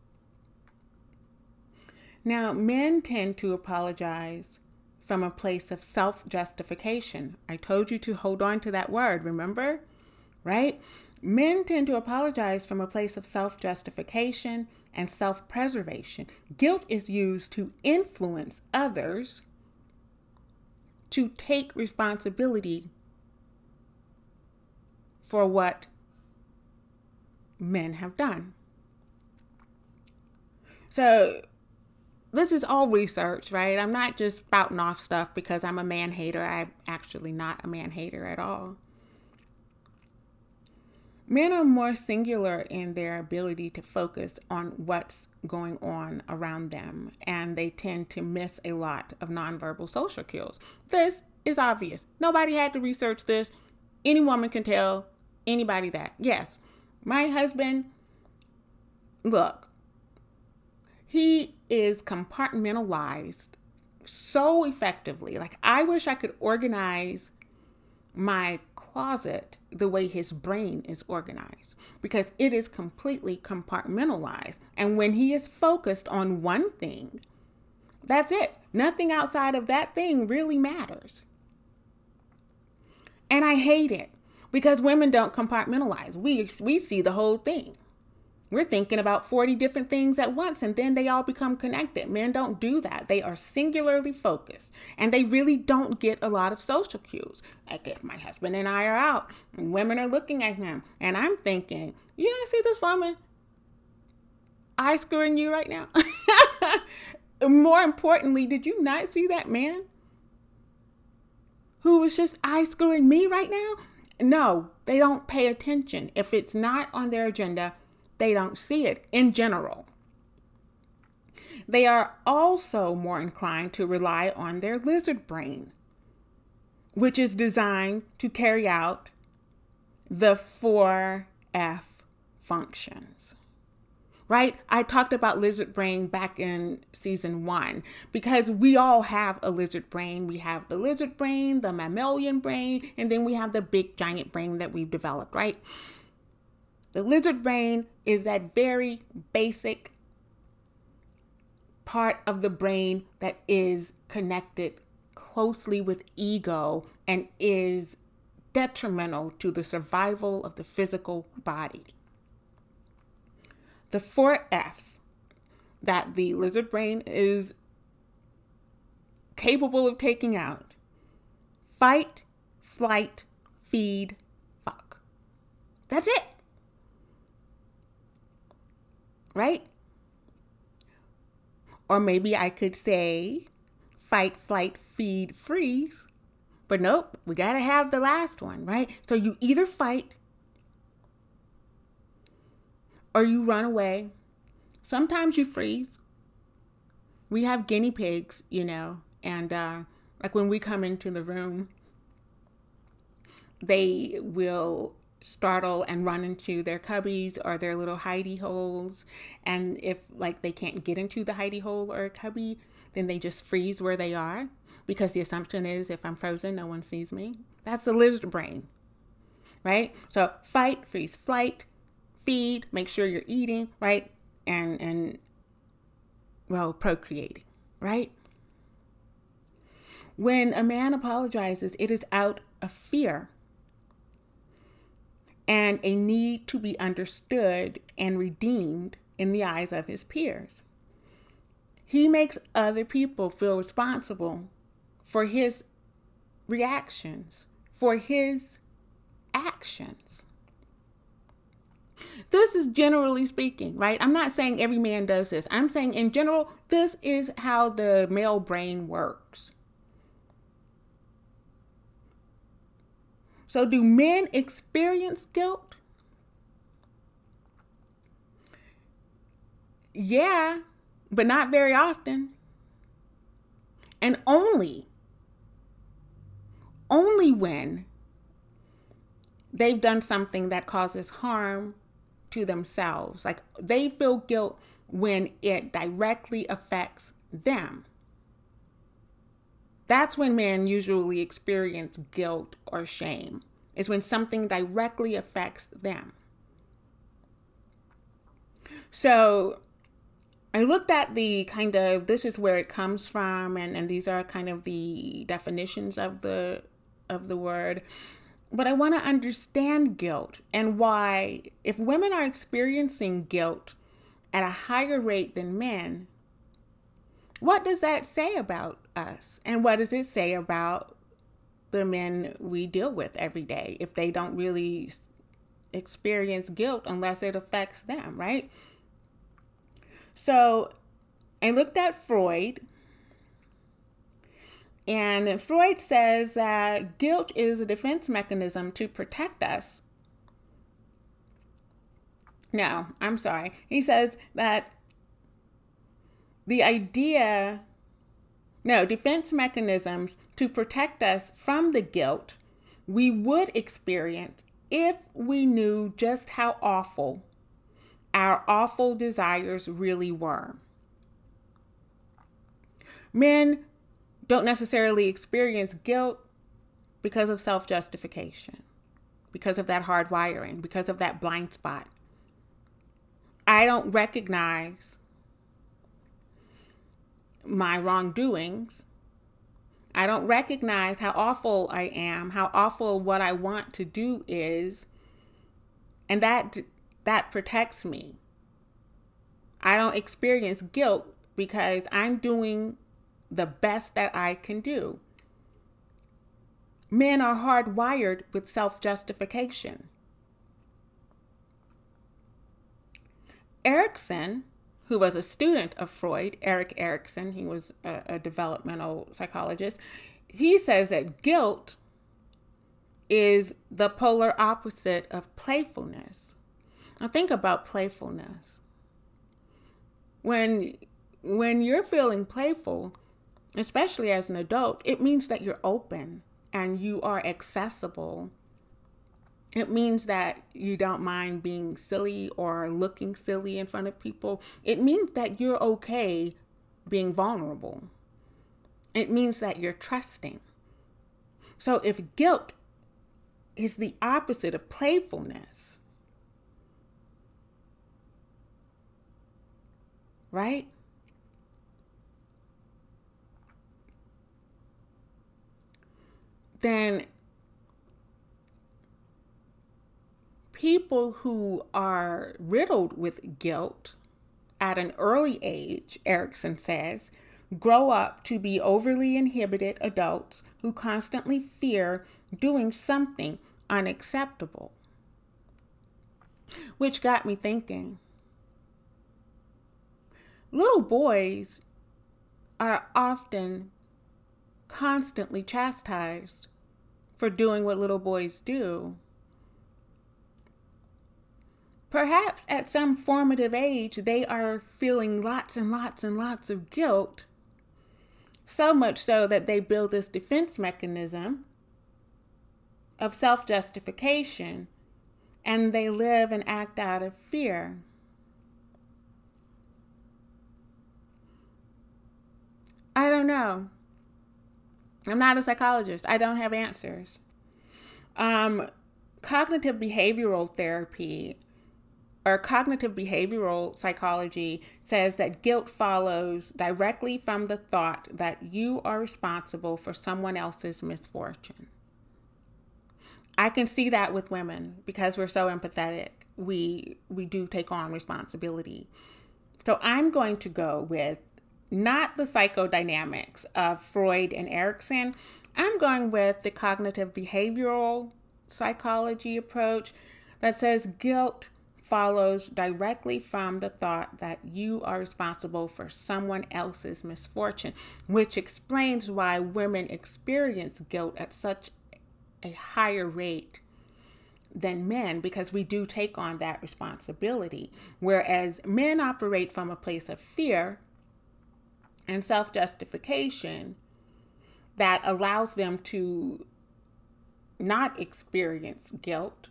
Now, men tend to apologize from a place of self-justification. I told you to hold on to that word, remember? Right? Men tend to apologize from a place of self-justification and self-preservation. Guilt is used to influence others to take responsibility for what men have done. So this is all research, right? I'm not just spouting off stuff because I'm a man hater. I'm actually not a man hater at all. Men are more singular in their ability to focus on what's going on around them, and they tend to miss a lot of nonverbal social cues. This is obvious. Nobody had to research this. Any woman can tell anybody that. Yes, my husband, look, he is compartmentalized so effectively. Like, I wish I could organize my closet the way his brain is organized, because it is completely compartmentalized. And when he is focused on one thing, that's it. Nothing outside of that thing really matters. And I hate it because women don't compartmentalize. We we see the whole thing. We're thinking about forty different things at once, and then they all become connected. Men don't do that. They are singularly focused, and they really don't get a lot of social cues. Like if my husband and I are out and women are looking at him, and I'm thinking, you don't see this woman eye screwing you right now? More importantly, did you not see that man who was just eye screwing me right now? No, they don't pay attention. If it's not on their agenda, they don't see it in general. They are also more inclined to rely on their lizard brain, which is designed to carry out the four F functions. Right? I talked about lizard brain back in season one because we all have a lizard brain. We have the lizard brain, the mammalian brain, and then we have the big giant brain that we've developed, right? The lizard brain is that very basic part of the brain that is connected closely with ego and is detrimental to the survival of the physical body. The four F's that the lizard brain is capable of taking out: fight, flight, feed, fuck. That's it. Right? Or maybe I could say fight, flight, feed, freeze. But nope, we got to have the last one, right? So you either fight or you run away. Sometimes you freeze. We have guinea pigs, you know, and uh, like when we come into the room, they will startle and run into their cubbies or their little hidey holes. And if like they can't get into the hidey hole or cubby, then they just freeze where they are, because the assumption is if I'm frozen, no one sees me. That's the lizard brain, right? So fight, freeze, flight, feed, make sure you're eating, right? And, and well, procreating, right? When a man apologizes, it is out of fear and a need to be understood and redeemed in the eyes of his peers. He makes other people feel responsible for his reactions, for his actions. This is generally speaking, right? I'm not saying every man does this. I'm saying in general, this is how the male brain works. So do men experience guilt? Yeah, but not very often. And only, only when they've done something that causes harm to themselves. Like they feel guilt when it directly affects them. That's when men usually experience guilt or shame. It's when something directly affects them. So I looked at the kind of, this is where it comes from, and, and these are kind of the definitions of the of the word. But I want to understand guilt and why, if women are experiencing guilt at a higher rate than men, what does that say about us? And what does it say about the men we deal with every day if they don't really experience guilt unless it affects them, right? So I looked at Freud, and Freud says that guilt is a defense mechanism to protect us. No, I'm sorry. He says that the idea, no, defense mechanisms to protect us from the guilt we would experience if we knew just how awful our awful desires really were. Men don't necessarily experience guilt because of self-justification, because of that hard wiring, because of that blind spot. I don't recognize my wrongdoings. I don't recognize how awful I am, how awful what I want to do is, and that that protects me. I don't experience guilt because I'm doing the best that I can do. Men are hardwired with self-justification. Erikson, who was a student of Freud, Erik Erikson, he was a, a developmental psychologist, he says that guilt is the polar opposite of playfulness. Now think about playfulness. When, when you're feeling playful, especially as an adult, it means that you're open and you are accessible. It means that you don't mind being silly or looking silly in front of people. It means that you're okay being vulnerable. It means that you're trusting. So if guilt is the opposite of playfulness, right? Then people who are riddled with guilt at an early age, Erikson says, grow up to be overly inhibited adults who constantly fear doing something unacceptable. Which got me thinking, little boys are often constantly chastised for doing what little boys do. Perhaps at some formative age, they are feeling lots and lots and lots of guilt, so much so that they build this defense mechanism of self-justification, and they live and act out of fear. I don't know. I'm not a psychologist. I don't have answers. Um, cognitive behavioral therapy or cognitive behavioral psychology says that guilt follows directly from the thought that you are responsible for someone else's misfortune. I can see that with women because we're so empathetic. We, we do take on responsibility. So I'm going to go with not the psychodynamics of Freud and Erikson. I'm going with the cognitive behavioral psychology approach that says guilt follows directly from the thought that you are responsible for someone else's misfortune, which explains why women experience guilt at such a higher rate than men, because we do take on that responsibility, whereas men operate from a place of fear and self-justification that allows them to not experience guilt.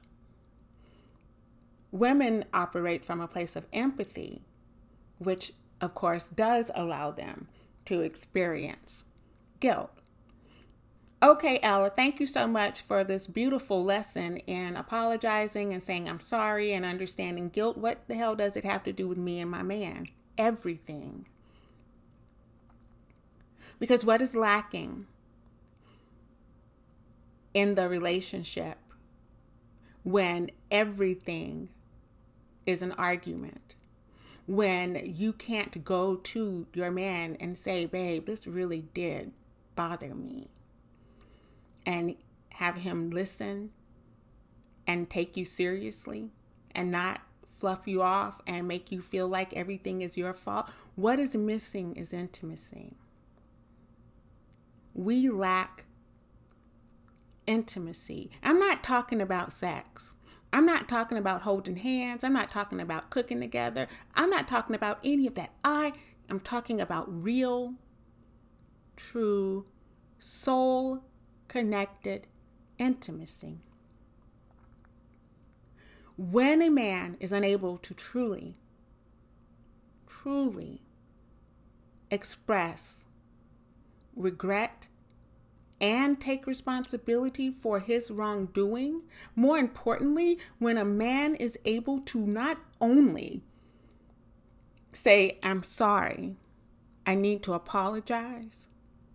Women operate from a place of empathy, which of course does allow them to experience guilt. Okay, Ella, thank you so much for this beautiful lesson in apologizing and saying I'm sorry and understanding guilt. What the hell does it have to do with me and my man? Everything. Because what is lacking in the relationship when everything is an argument? When you can't go to your man and say, babe, this really did bother me, and have him listen and take you seriously and not fluff you off and make you feel like everything is your fault. What is missing is intimacy. We lack intimacy. I'm not talking about sex. I'm not talking about holding hands. I'm not talking about cooking together. I'm not talking about any of that. I am talking about real, true, soul-connected intimacy. When a man is unable to truly, truly express regret and take responsibility for his wrongdoing. More importantly, when a man is able to not only say, I'm sorry, I need to apologize,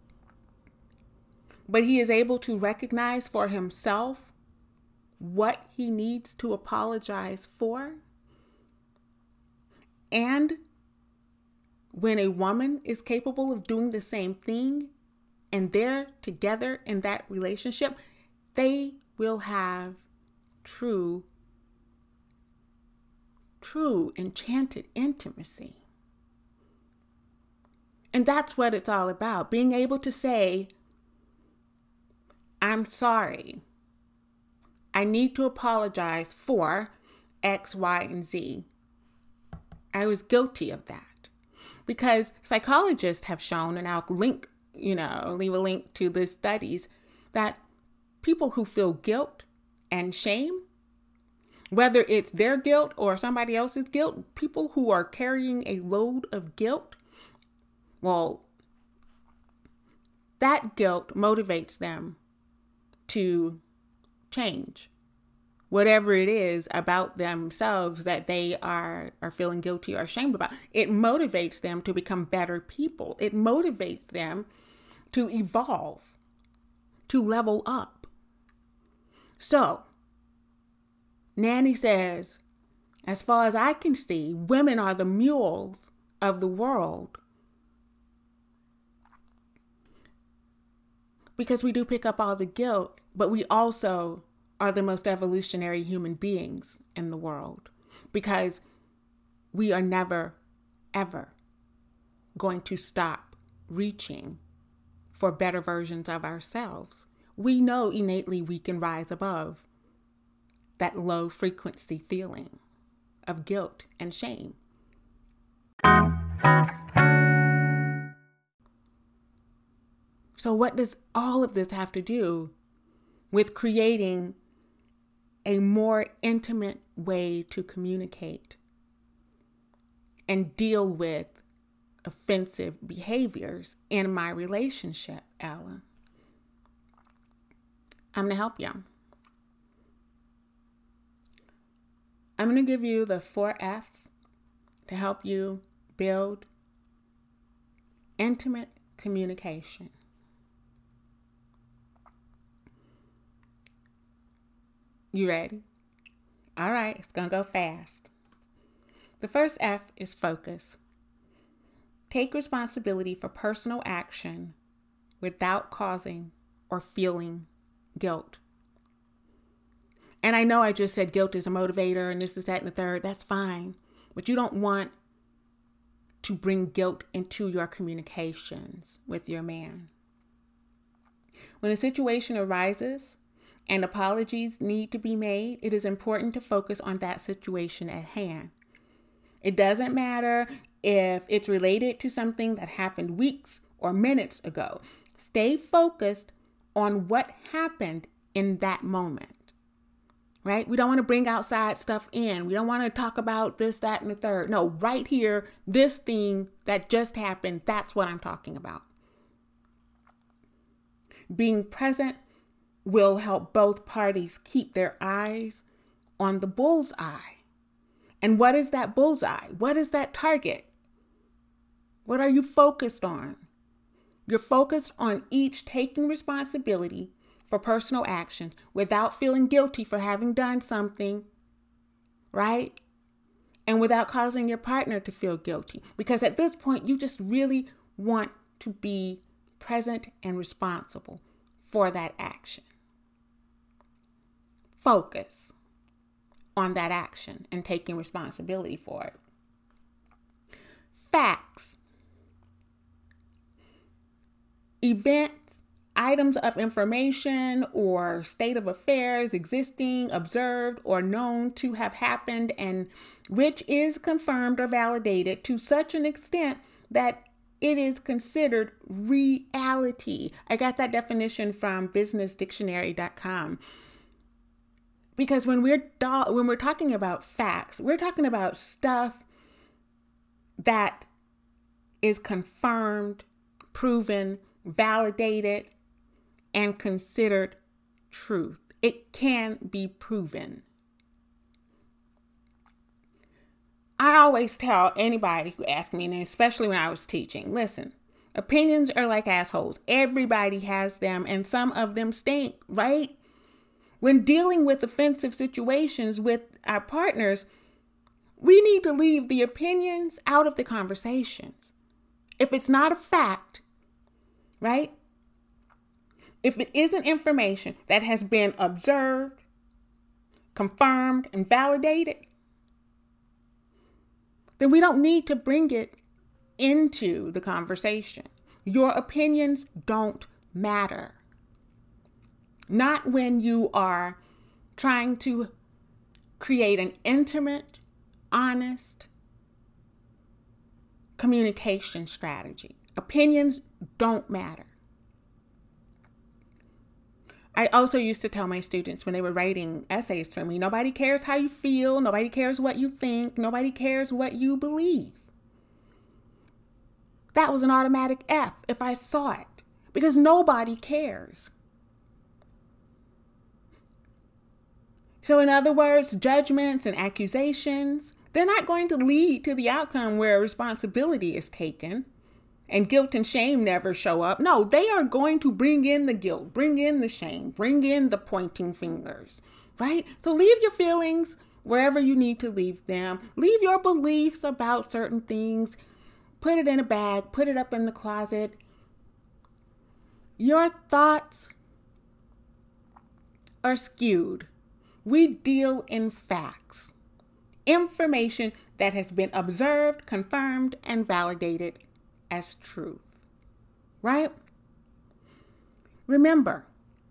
but he is able to recognize for himself what he needs to apologize for. And when a woman is capable of doing the same thing and they're together in that relationship, they will have true, true enchanted intimacy. And that's what it's all about. Being able to say, I'm sorry. I need to apologize for X, Y, and Z. I was guilty of that. Because psychologists have shown, and I'll link, you know, leave a link to the studies, that people who feel guilt and shame, whether it's their guilt or somebody else's guilt, people who are carrying a load of guilt, well, that guilt motivates them to change whatever it is about themselves that they are, are feeling guilty or ashamed about. It motivates them to become better people. It motivates them to evolve, to level up. So, Nanny says, as far as I can see, women are the mules of the world. Because we do pick up all the guilt, but we also are the most evolutionary human beings in the world, because we are never, ever going to stop reaching for better versions of ourselves. We know innately we can rise above that low frequency feeling of guilt and shame. So what does all of this have to do with creating a more intimate way to communicate and deal with offensive behaviors in my relationship, Ella? I'm going to help you. I'm going to give you the four F's to help you build intimate communication. You ready? All right, it's going to go fast. The first F is focus. Take responsibility for personal action without causing or feeling guilt. And I know I just said guilt is a motivator and this is that and the third. That's fine. But you don't want to bring guilt into your communications with your man. When a situation arises and apologies need to be made, it is important to focus on that situation at hand. It doesn't matter if it's related to something that happened weeks or minutes ago. Stay focused on what happened in that moment, right? We don't want to bring outside stuff in. We don't want to talk about this, that, and the third. No, right here, this thing that just happened, that's what I'm talking about. Being present will help both parties keep their eyes on the bullseye. And what is that bullseye? What is that target? What are you focused on? You're focused on each taking responsibility for personal actions without feeling guilty for having done something, right? And without causing your partner to feel guilty. Because at this point, you just really want to be present and responsible for that action. Focus on that action and taking responsibility for it. Facts. Events, items of information, or state of affairs existing, observed, or known to have happened, and which is confirmed or validated to such an extent that it is considered reality. I got that definition from business dictionary dot com. Because when we're do- when we're talking about facts, we're talking about stuff that is confirmed, proven, validated, and considered truth. It can be proven. I always tell anybody who asks me, and especially when I was teaching, listen, opinions are like assholes. Everybody has them, and some of them stink, right? When dealing with offensive situations with our partners, we need to leave the opinions out of the conversations. If it's not a fact, right? If it isn't information that has been observed, confirmed, and validated, then we don't need to bring it into the conversation. Your opinions don't matter. Not when you are trying to create an intimate, honest communication strategy. Opinions don't matter. I also used to tell my students when they were writing essays for me, nobody cares how you feel, nobody cares what you think, nobody cares what you believe. That was an automatic F if I saw it, because nobody cares. So in other words, judgments and accusations, they're not going to lead to the outcome where responsibility is taken and guilt and shame never show up. No, they are going to bring in the guilt, bring in the shame, bring in the pointing fingers, right? So leave your feelings wherever you need to leave them. Leave your beliefs about certain things. Put it in a bag, put it up in the closet. Your thoughts are skewed. We deal in facts, information that has been observed, confirmed, and validated as truth, right? Remember,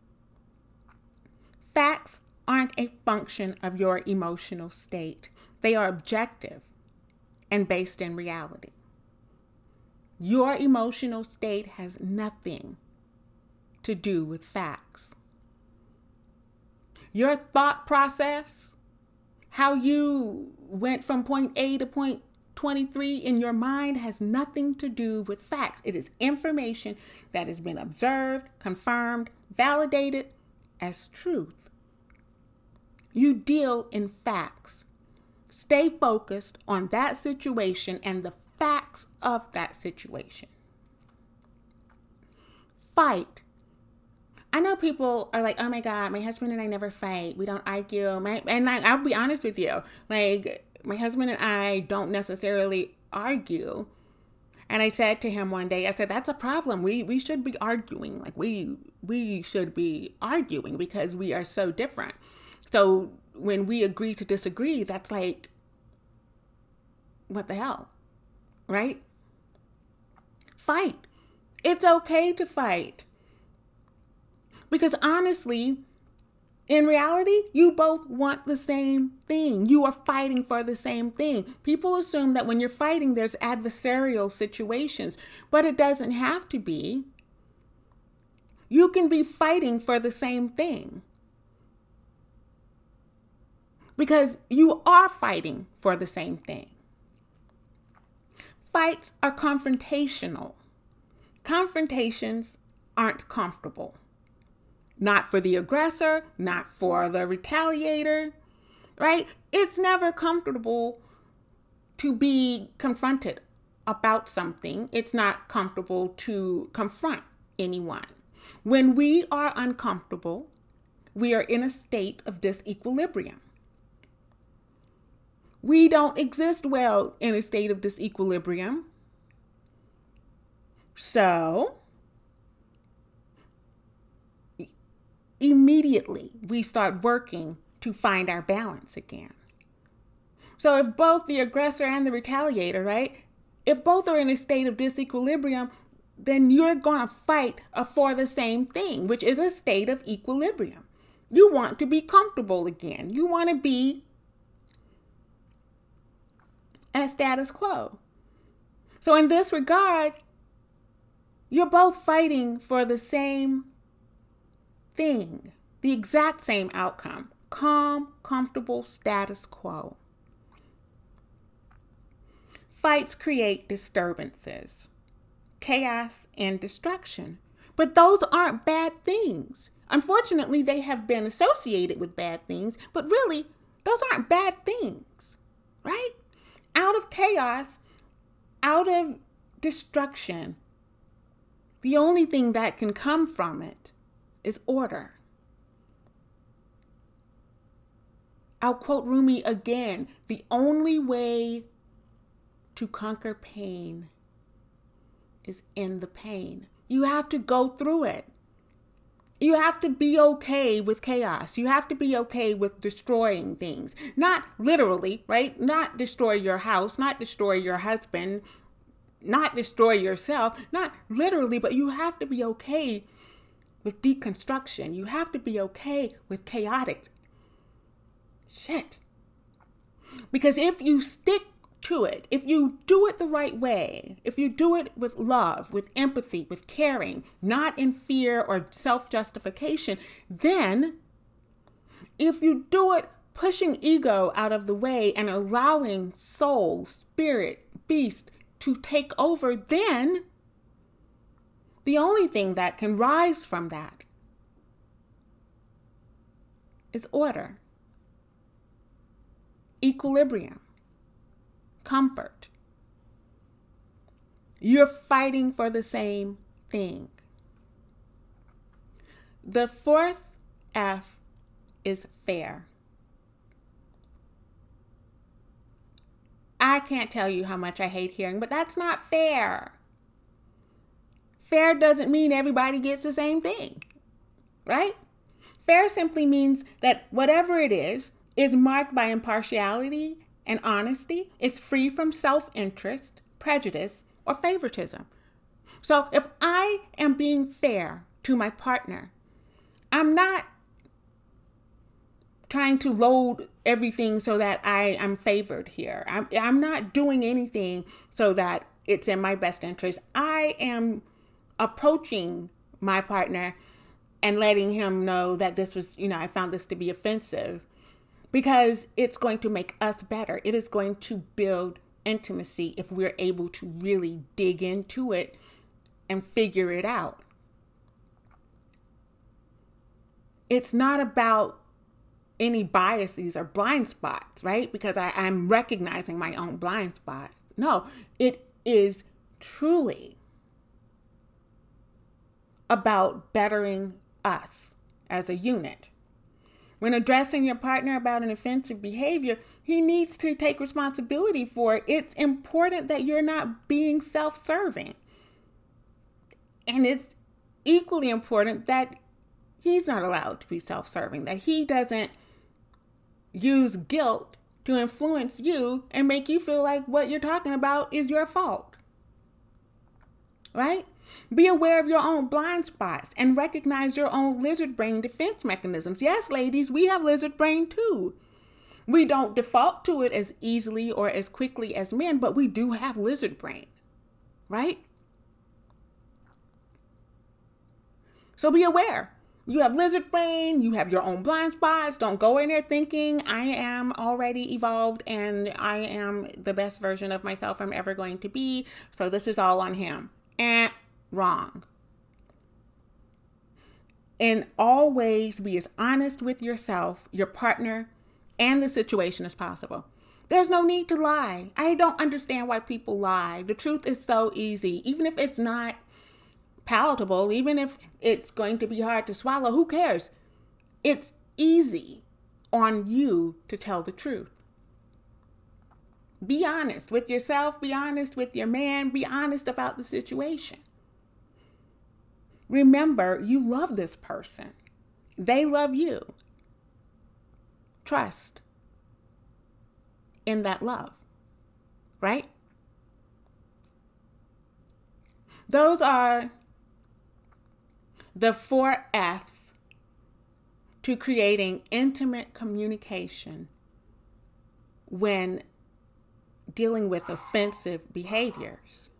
facts aren't a function of your emotional state. They are objective and based in reality. Your emotional state has nothing to do with facts. Your thought process, how you went from point A to point twenty-three in your mind, has nothing to do with facts. It is information that has been observed, confirmed, validated as truth. You deal in facts. Stay focused on that situation and the facts of that situation. Fight. I know people are like, oh my God, my husband and I never fight. We don't argue. My, and I, I'll be honest with you. Like, my husband and I don't necessarily argue. And I said to him one day, I said, that's a problem. We we should be arguing. Like, we we should be arguing because we are so different. So when we agree to disagree, that's like, what the hell? Right? Fight. It's okay to fight. Because honestly, in reality, you both want the same thing. You are fighting for the same thing. People assume that when you're fighting, there's adversarial situations, but it doesn't have to be. You can be fighting for the same thing. Because you are fighting for the same thing. Fights are confrontational. Confrontations aren't comfortable. Not for the aggressor, not for the retaliator, right? It's never comfortable to be confronted about something. It's not comfortable to confront anyone. When we are uncomfortable, we are in a state of disequilibrium. We don't exist well in a state of disequilibrium. So, immediately we start working to find our balance again. So if both the aggressor and the retaliator, right? If both are in a state of disequilibrium, then you're going to fight for the same thing, which is a state of equilibrium. You want to be comfortable again. You want to be at status quo. So in this regard, you're both fighting for the same thing, the exact same outcome, calm, comfortable status quo. Fights create disturbances, chaos, and destruction, But those aren't bad things. Unfortunately, they have been associated with bad things, but really, those aren't bad things, right? Out of chaos, out of destruction, the only thing that can come from it is order. I'll quote Rumi again. The only way to conquer pain is in the pain. You have to go through it. You have to be okay with chaos. You have to be okay with destroying things. Not literally, right? Not destroy your house, not destroy your husband, not destroy yourself, not literally, but you have to be okay with deconstruction. You have to be okay with chaotic shit. Because if you stick to it, if you do it the right way, if you do it with love, with empathy, with caring, not in fear or self-justification, then if you do it pushing ego out of the way and allowing soul, spirit, beast to take over, then the only thing that can rise from that is order, equilibrium, comfort. You're fighting for the same thing. The fourth F is fair. I can't tell you how much I hate hearing, but that's not fair. Fair doesn't mean everybody gets the same thing, right? Fair simply means that whatever it is, is marked by impartiality and honesty. It's free from self-interest, prejudice, or favoritism. So if I am being fair to my partner, I'm not trying to load everything so that I am favored here. I'm, I'm not doing anything so that it's in my best interest. I am approaching my partner and letting him know that this was, you know, I found this to be offensive because it's going to make us better. It is going to build intimacy if we're able to really dig into it and figure it out. It's not about any biases or blind spots, right? Because I, I'm recognizing my own blind spots. No, it is truly about bettering us as a unit. When addressing your partner about an offensive behavior, he needs to take responsibility for it. It's important that you're not being self-serving. And it's equally important that he's not allowed to be self-serving, that he doesn't use guilt to influence you and make you feel like what you're talking about is your fault, right? Be aware of your own blind spots and recognize your own lizard brain defense mechanisms. Yes, ladies, we have lizard brain too. We don't default to it as easily or as quickly as men, but we do have lizard brain, right? So be aware. You have lizard brain, you have your own blind spots. Don't go in there thinking I am already evolved and I am the best version of myself I'm ever going to be. So this is all on him. And wrong. In all ways, be as honest with yourself, your partner, and the situation as possible. There's no need to lie. I don't understand why people lie. The truth is so easy. Even if it's not palatable, even if it's going to be hard to swallow, who cares? It's easy on you to tell the truth. Be honest with yourself, be honest with your man, be honest about the situation. Remember, you love this person. They love you. Trust in that love, right? Those are the four F's to creating intimate communication when dealing with offensive behaviors.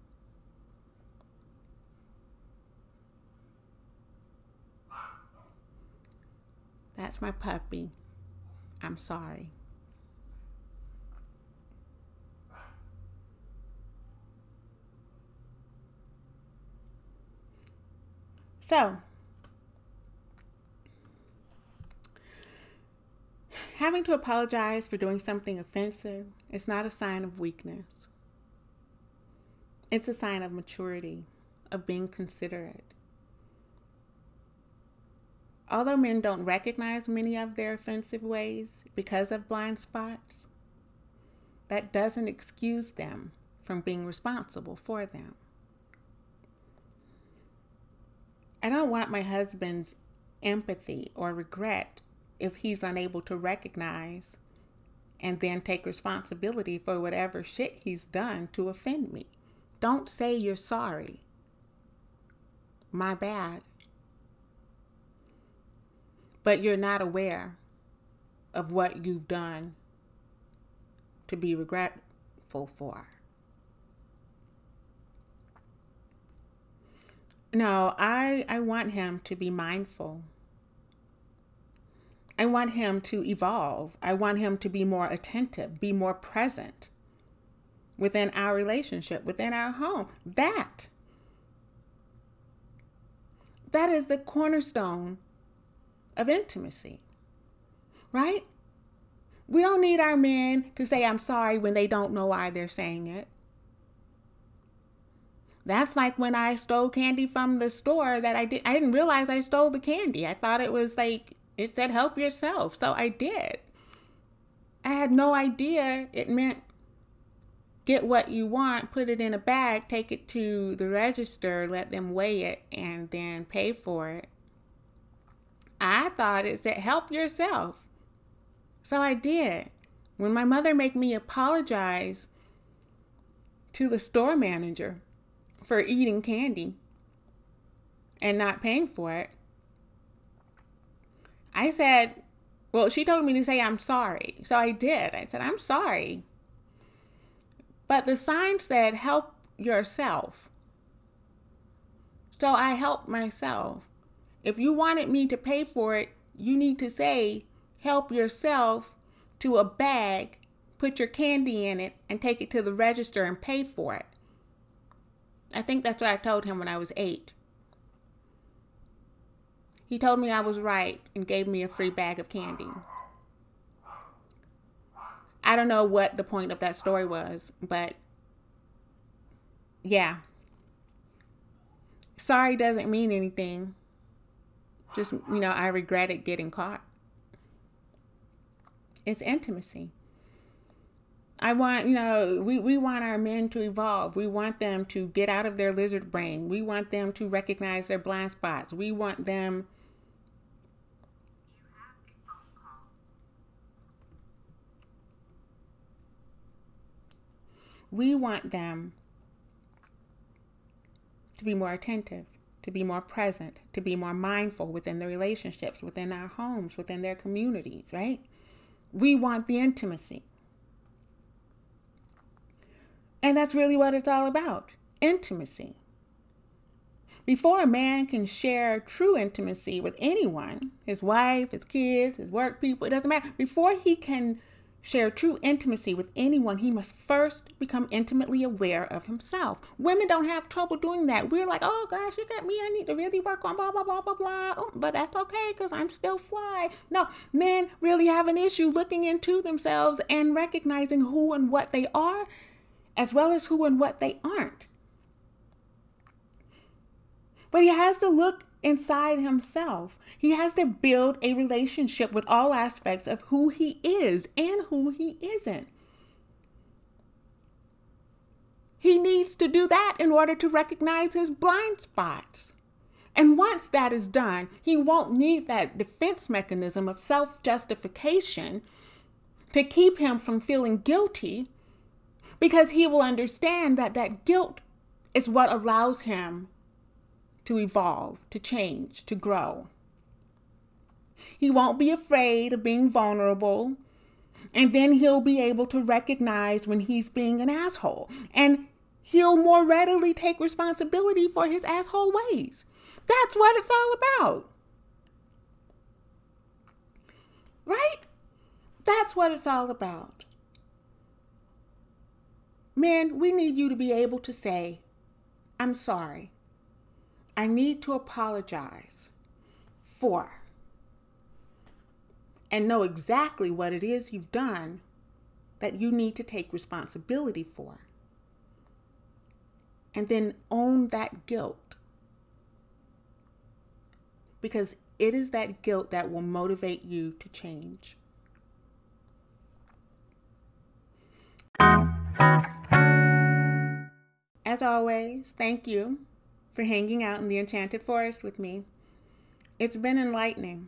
That's my puppy. I'm sorry. So, having to apologize for doing something offensive is not a sign of weakness. It's a sign of maturity, of being considerate. Although men don't recognize many of their offensive ways because of blind spots, that doesn't excuse them from being responsible for them. I don't want my husband's empathy or regret if he's unable to recognize and then take responsibility for whatever shit he's done to offend me. Don't say you're sorry. My bad. But you're not aware of what you've done to be regretful for. No, I, I want him to be mindful. I want him to evolve. I want him to be more attentive, be more present within our relationship, within our home. That, that is the cornerstone of intimacy, right? We don't need our men to say, I'm sorry, when they don't know why they're saying it. That's like when I stole candy from the store that I did. I didn't realize I stole the candy. I thought it was like, it said help yourself. So I did. I had no idea it meant get what you want, put it in a bag, take it to the register, let them weigh it, and then pay for it. I thought it said help yourself. So I did. When my mother made me apologize to the store manager for eating candy and not paying for it, I said, well, she told me to say I'm sorry. So I did. I said, I'm sorry. But the sign said help yourself. So I helped myself. If you wanted me to pay for it, you need to say help yourself to a bag, put your candy in it, and take it to the register and pay for it. I think that's what I told him when I was eight. He told me I was right and gave me a free bag of candy. I don't know what the point of that story was, but yeah. Sorry doesn't mean anything. Just, you know, I regretted getting caught. It's intimacy. I want, you know, we, we want our men to evolve. We want them to get out of their lizard brain. We want them to recognize their blind spots. We want them We want them to be more attentive, to be more present, to be more mindful within their relationships, within our homes, within their communities, right? We want the intimacy. And that's really what it's all about, intimacy. Before a man can share true intimacy with anyone, his wife, his kids, his work people, it doesn't matter. Before he can share true intimacy with anyone, he must first become intimately aware of himself. Women don't have trouble doing that. We're like, oh gosh, you got me. I need to really work on blah, blah, blah, blah, blah. Oh, but that's okay because I'm still fly. No, men really have an issue looking into themselves and recognizing who and what they are, as well as who and what they aren't. But he has to look inside himself. He has to build a relationship with all aspects of who he is and who he isn't. He needs to do that in order to recognize his blind spots. And once that is done, he won't need that defense mechanism of self-justification to keep him from feeling guilty, because he will understand that that guilt is what allows him to evolve, to change, to grow. He won't be afraid of being vulnerable, and then he'll be able to recognize when he's being an asshole, and he'll more readily take responsibility for his asshole ways. That's what it's all about. Right? That's what it's all about. Men, we need you to be able to say, I'm sorry. I need to apologize for and know exactly what it is you've done that you need to take responsibility for. And then own that guilt. Because it is that guilt that will motivate you to change. As always, thank you for hanging out in the Enchanted Forest with me. It's been enlightening.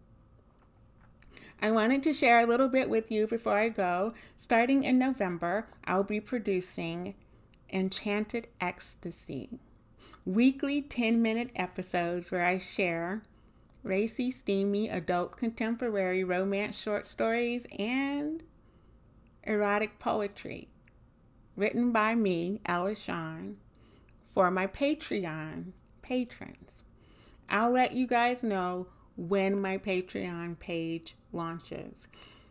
I wanted to share a little bit with you before I go. Starting in November, I'll be producing Enchanted Ecstasy, weekly ten-minute episodes where I share racy, steamy, adult contemporary romance short stories and erotic poetry written by me, Ella Shawn, for my Patreon patrons. I'll let you guys know when my Patreon page launches.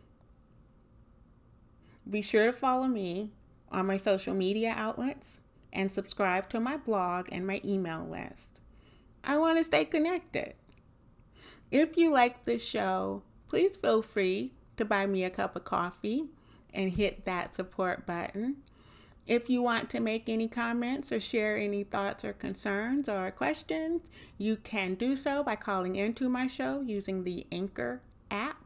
Be sure to follow me on my social media outlets and subscribe to my blog and my email list. I want to stay connected. If you like this show, please feel free to buy me a cup of coffee and hit that support button. If you want to make any comments or share any thoughts or concerns or questions, you can do so by calling into my show using the Anchor app.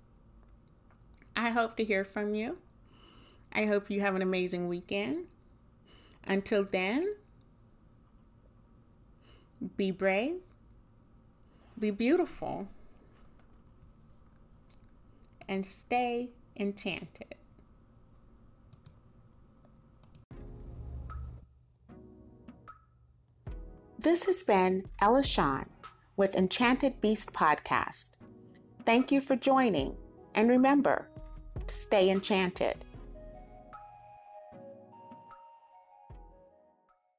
I hope to hear from you. I hope you have an amazing weekend. Until then, be brave, be beautiful, and stay enchanted. This has been Ella Shawn with Enchanted Beast Podcast. Thank you for joining, and remember to stay enchanted.